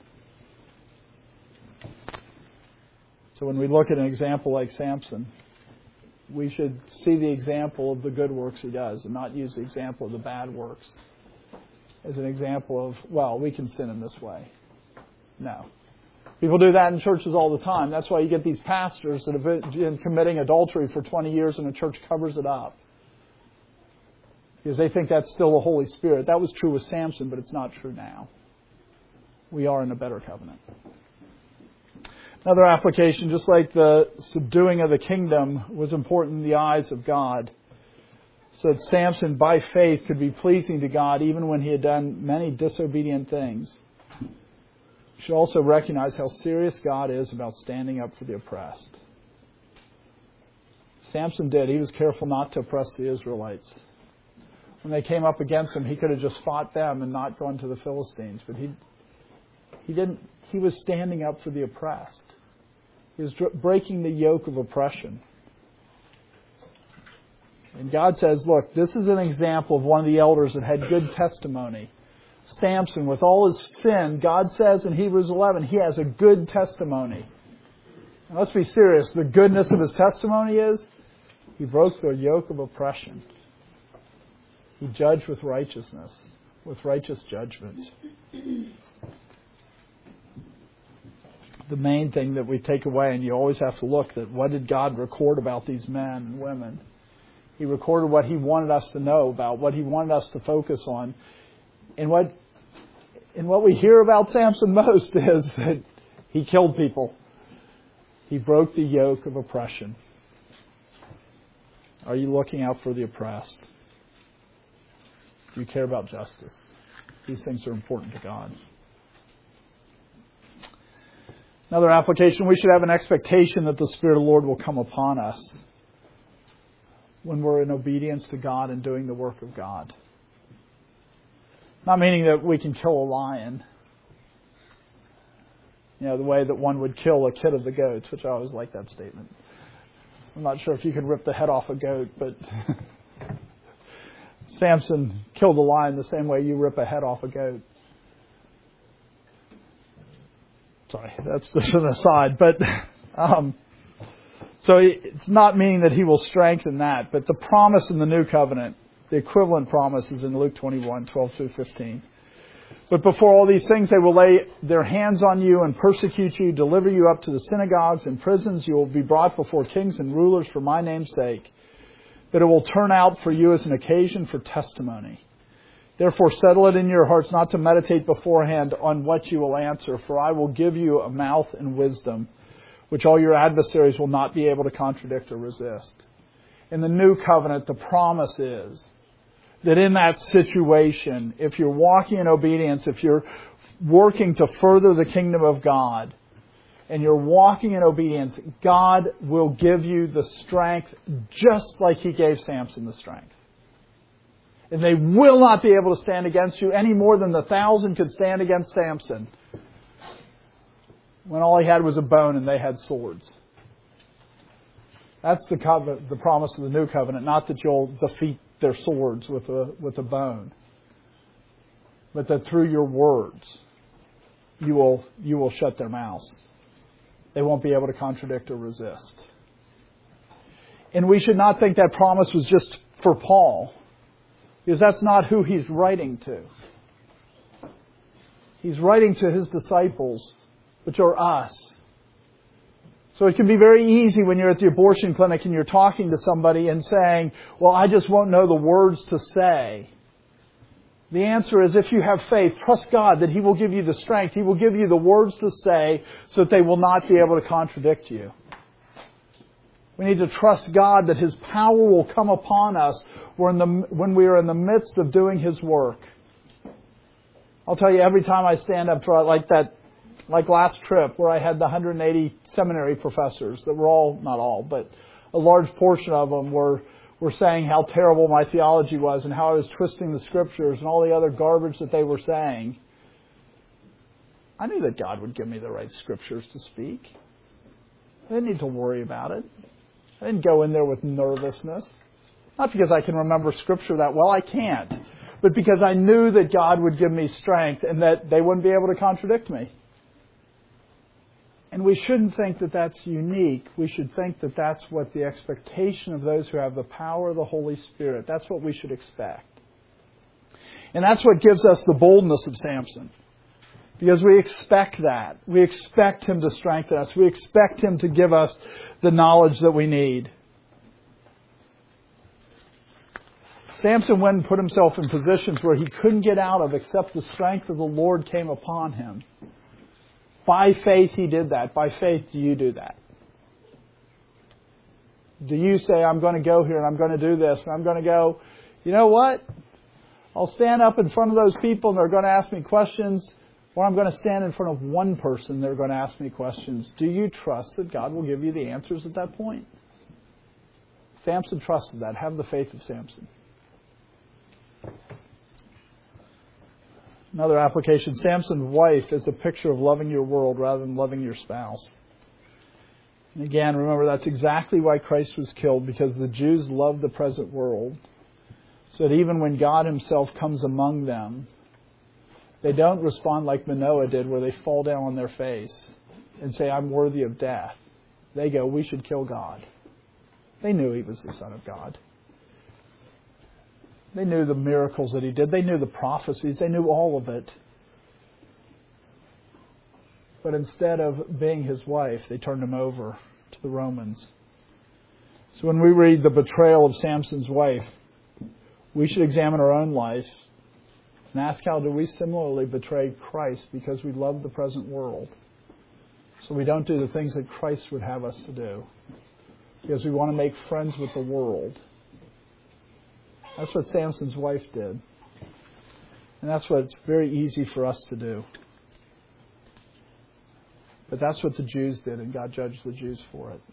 So when we look at an example like Samson, we should see the example of the good works he does and not use the example of the bad works as an example of, well, we can sin in this way. No. People do that in churches all the time. That's why you get these pastors that have been committing adultery for twenty years and the church covers it up. Because they think that's still the Holy Spirit. That was true with Samson, but it's not true now. We are in a better covenant. Another application, just like the subduing of the kingdom was important in the eyes of God, so that Samson, by faith, could be pleasing to God even when he had done many disobedient things. We should also recognize how serious God is about standing up for the oppressed. Samson did. He was careful not to oppress the Israelites. When they came up against him, he could have just fought them and not gone to the Philistines. But he, he didn't. He was standing up for the oppressed. He was breaking the yoke of oppression. And God says, look, this is an example of one of the elders that had good testimony. Samson, with all his sin, God says in Hebrews eleven, he has a good testimony. And let's be serious. The goodness of his testimony is he broke the yoke of oppression. He judged with righteousness, with righteous judgment. The main thing that we take away, and you always have to look at what did God record about these men and women. He recorded what He wanted us to know about, what He wanted us to focus on. And what, and what we hear about Samson most is that he killed people. He broke the yoke of oppression. Are you looking out for the oppressed? Do you care about justice? These things are important to God. Another application, we should have an expectation that the Spirit of the Lord will come upon us when we're in obedience to God and doing the work of God. Not meaning that we can kill a lion. You know, the way that one would kill a kid of the goats, which I always like that statement. I'm not sure if you could rip the head off a goat, but Samson killed a lion the same way you rip a head off a goat. Sorry, that's just an aside. But um, so it's not meaning that he will strengthen that, but the promise in the new covenant, the equivalent promise is in Luke twenty-one, twelve through fifteen. But before all these things, they will lay their hands on you and persecute you, deliver you up to the synagogues and prisons. You will be brought before kings and rulers for my name's sake. But it will turn out for you as an occasion for testimony. Therefore, settle it in your hearts not to meditate beforehand on what you will answer, for I will give you a mouth and wisdom, which all your adversaries will not be able to contradict or resist. In the new covenant, the promise is that in that situation, if you're walking in obedience, if you're working to further the kingdom of God, and you're walking in obedience, God will give you the strength just like He gave Samson the strength. And they will not be able to stand against you any more than the thousand could stand against Samson when all he had was a bone and they had swords. That's the covenant, the promise of the new covenant, not that you'll defeat their swords with a, with a bone, but that through your words you will, you will shut their mouths. They won't be able to contradict or resist. And we should not think that promise was just for Paul, because that's not who he's writing to. He's writing to his disciples, which are us. So it can be very easy when you're at the abortion clinic and you're talking to somebody and saying, well, I just won't know the words to say. The answer is, if you have faith, trust God that He will give you the strength. He will give you the words to say so that they will not be able to contradict you. We need to trust God that His power will come upon us when, the, when we are in the midst of doing His work. I'll tell you, every time I stand up for like that, like last trip where I had the one hundred eighty seminary professors that were all, not all, but a large portion of them were, were saying how terrible my theology was and how I was twisting the Scriptures and all the other garbage that they were saying. I knew that God would give me the right Scriptures to speak. I didn't need to worry about it. I didn't go in there with nervousness. Not because I can remember Scripture that well, I can't. But because I knew that God would give me strength and that they wouldn't be able to contradict me. And we shouldn't think that that's unique. We should think that that's what the expectation of those who have the power of the Holy Spirit, that's what we should expect. And that's what gives us the boldness of Samson. Because we expect that. We expect Him to strengthen us. We expect Him to give us the knowledge that we need. Samson went and put himself in positions where he couldn't get out of except the strength of the Lord came upon him. By faith he did that. By faith do you do that? Do you say, I'm going to go here and I'm going to do this and I'm going to go, you know what? I'll stand up in front of those people and they're going to ask me questions, or I'm going to stand in front of one person and they're going to ask me questions. Do you trust that God will give you the answers at that point? Samson trusted that. Have the faith of Samson. Another application, Samson's wife is a picture of loving your world rather than loving your spouse. And again, remember that's exactly why Christ was killed, because the Jews love the present world. So that even when God Himself comes among them, they don't respond like Manoah did, where they fall down on their face and say, I'm worthy of death. They go, we should kill God. They knew He was the Son of God. They knew the miracles that He did. They knew the prophecies. They knew all of it. But instead of being His wife, they turned Him over to the Romans. So when we read the betrayal of Samson's wife, we should examine our own life and ask, how do we similarly betray Christ because we love the present world? So we don't do the things that Christ would have us to do. Because we want to make friends with the world. That's what Samson's wife did. And that's what it's very easy for us to do. But that's what the Jews did, and God judged the Jews for it.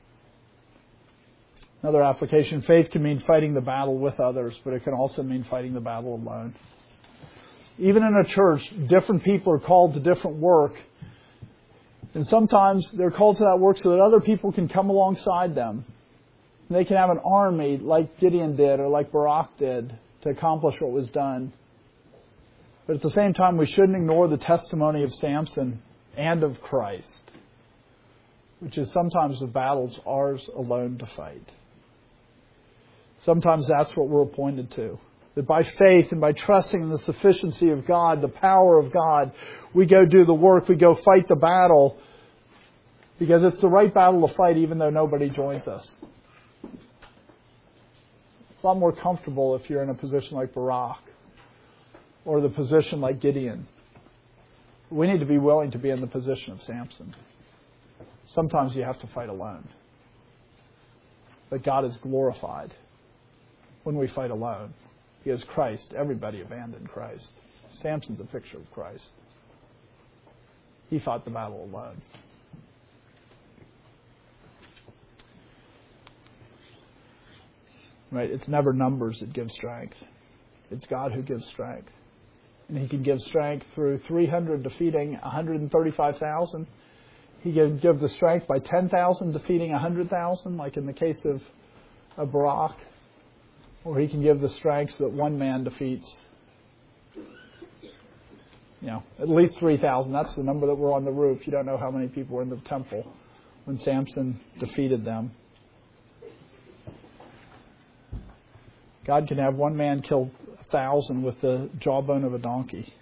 Another application, faith can mean fighting the battle with others, but it can also mean fighting the battle alone. Even in a church, different people are called to different work. And sometimes they're called to that work so that other people can come alongside them. And they can have an army like Gideon did or like Barak did to accomplish what was done. But at the same time, we shouldn't ignore the testimony of Samson and of Christ, which is sometimes the battle's ours alone to fight. Sometimes that's what we're appointed to. That by faith and by trusting in the sufficiency of God, the power of God, we go do the work, we go fight the battle, because it's the right battle to fight even though nobody joins us. It's a lot more comfortable if you're in a position like Barak or the position like Gideon. We need to be willing to be in the position of Samson. Sometimes you have to fight alone. But God is glorified when we fight alone. Because Christ, everybody abandoned Christ. Samson's a picture of Christ. He fought the battle alone. Right? It's never numbers that give strength. It's God who gives strength. And He can give strength through three hundred defeating one hundred thirty-five thousand. He can give the strength by ten thousand defeating one hundred thousand, like in the case of, of Barak. Or He can give the strength so that one man defeats, you know, at least three thousand. That's the number that were on the roof. You don't know how many people were in the temple when Samson defeated them. God can have one man kill a thousand with the jawbone of a donkey.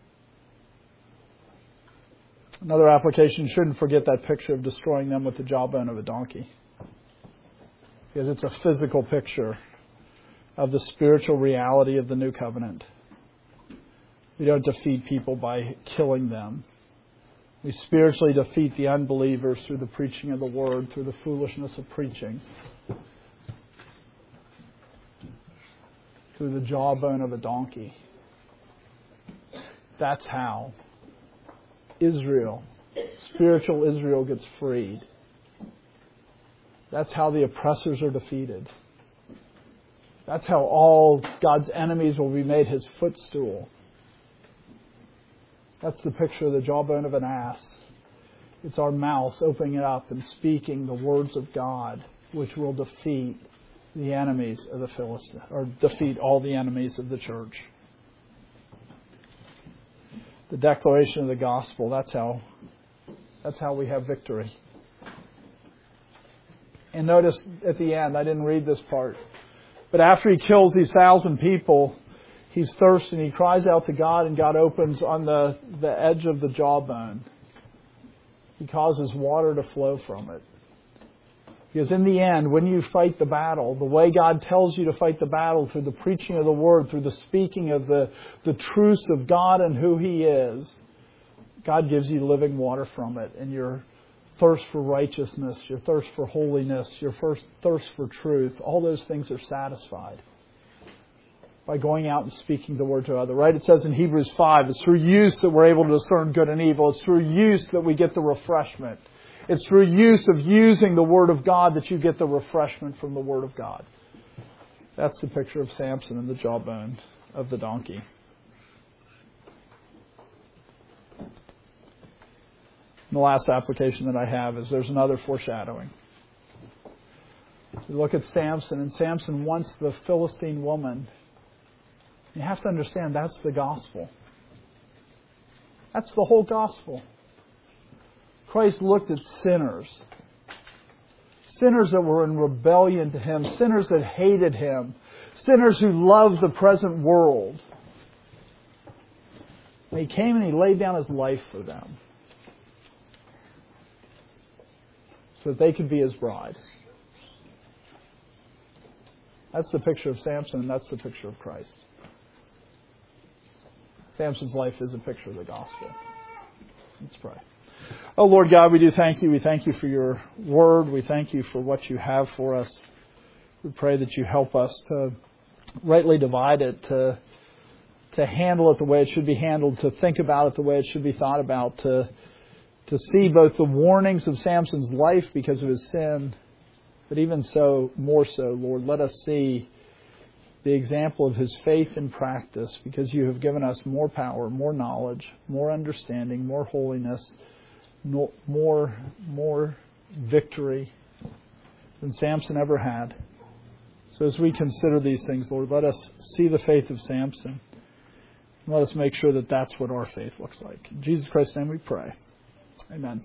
Another application, shouldn't forget that picture of destroying them with the jawbone of a donkey. Because it's a physical picture of the spiritual reality of the new covenant. We don't defeat people by killing them. We spiritually defeat the unbelievers through the preaching of the Word, through the foolishness of preaching, through the jawbone of a donkey. That's how Israel, spiritual Israel, gets freed. That's how the oppressors are defeated. That's how all God's enemies will be made His footstool. That's the picture of the jawbone of an ass. It's our mouth opening it up and speaking the words of God, which will defeat the enemies of the Philistines, or defeat all the enemies of the church. The declaration of the gospel, that's how, that's how we have victory. And notice at the end, I didn't read this part, but after He kills these thousand people, He's thirsty and he cries out to God, and God opens on the, the edge of the jawbone. He causes water to flow from it. Because in the end, when you fight the battle, the way God tells you to fight the battle, through the preaching of the Word, through the speaking of the, the truths of God and who He is, God gives you living water from it. And your thirst for righteousness, your thirst for holiness, your first thirst for truth, all those things are satisfied by going out and speaking the Word to others. Right? It says in Hebrews five, it's through use that we're able to discern good and evil. It's through use that we get the refreshment. It's through use of using the Word of God that you get the refreshment from the Word of God. That's the picture of Samson and the jawbone of the donkey. And the last application that I have is there's another foreshadowing. You look at Samson, and Samson wants the Philistine woman. You have to understand that's the gospel. That's the whole gospel. Christ looked at sinners. Sinners that were in rebellion to Him. Sinners that hated Him. Sinners who loved the present world. And He came and He laid down His life for them, so that they could be His bride. That's the picture of Samson, and that's the picture of Christ. Samson's life is a picture of the gospel. Let's pray. Oh, Lord God, we do thank You. We thank You for Your Word. We thank You for what You have for us. We pray that You help us to rightly divide it, to, to handle it the way it should be handled, to think about it the way it should be thought about, to, to see both the warnings of Samson's life because of his sin, but even so, more so, Lord, let us see the example of his faith in practice, because You have given us more power, more knowledge, more understanding, more holiness, no, more, more victory than Samson ever had. So as we consider these things, Lord, let us see the faith of Samson. Let us make sure that that's what our faith looks like. In Jesus Christ's name we pray. Amen.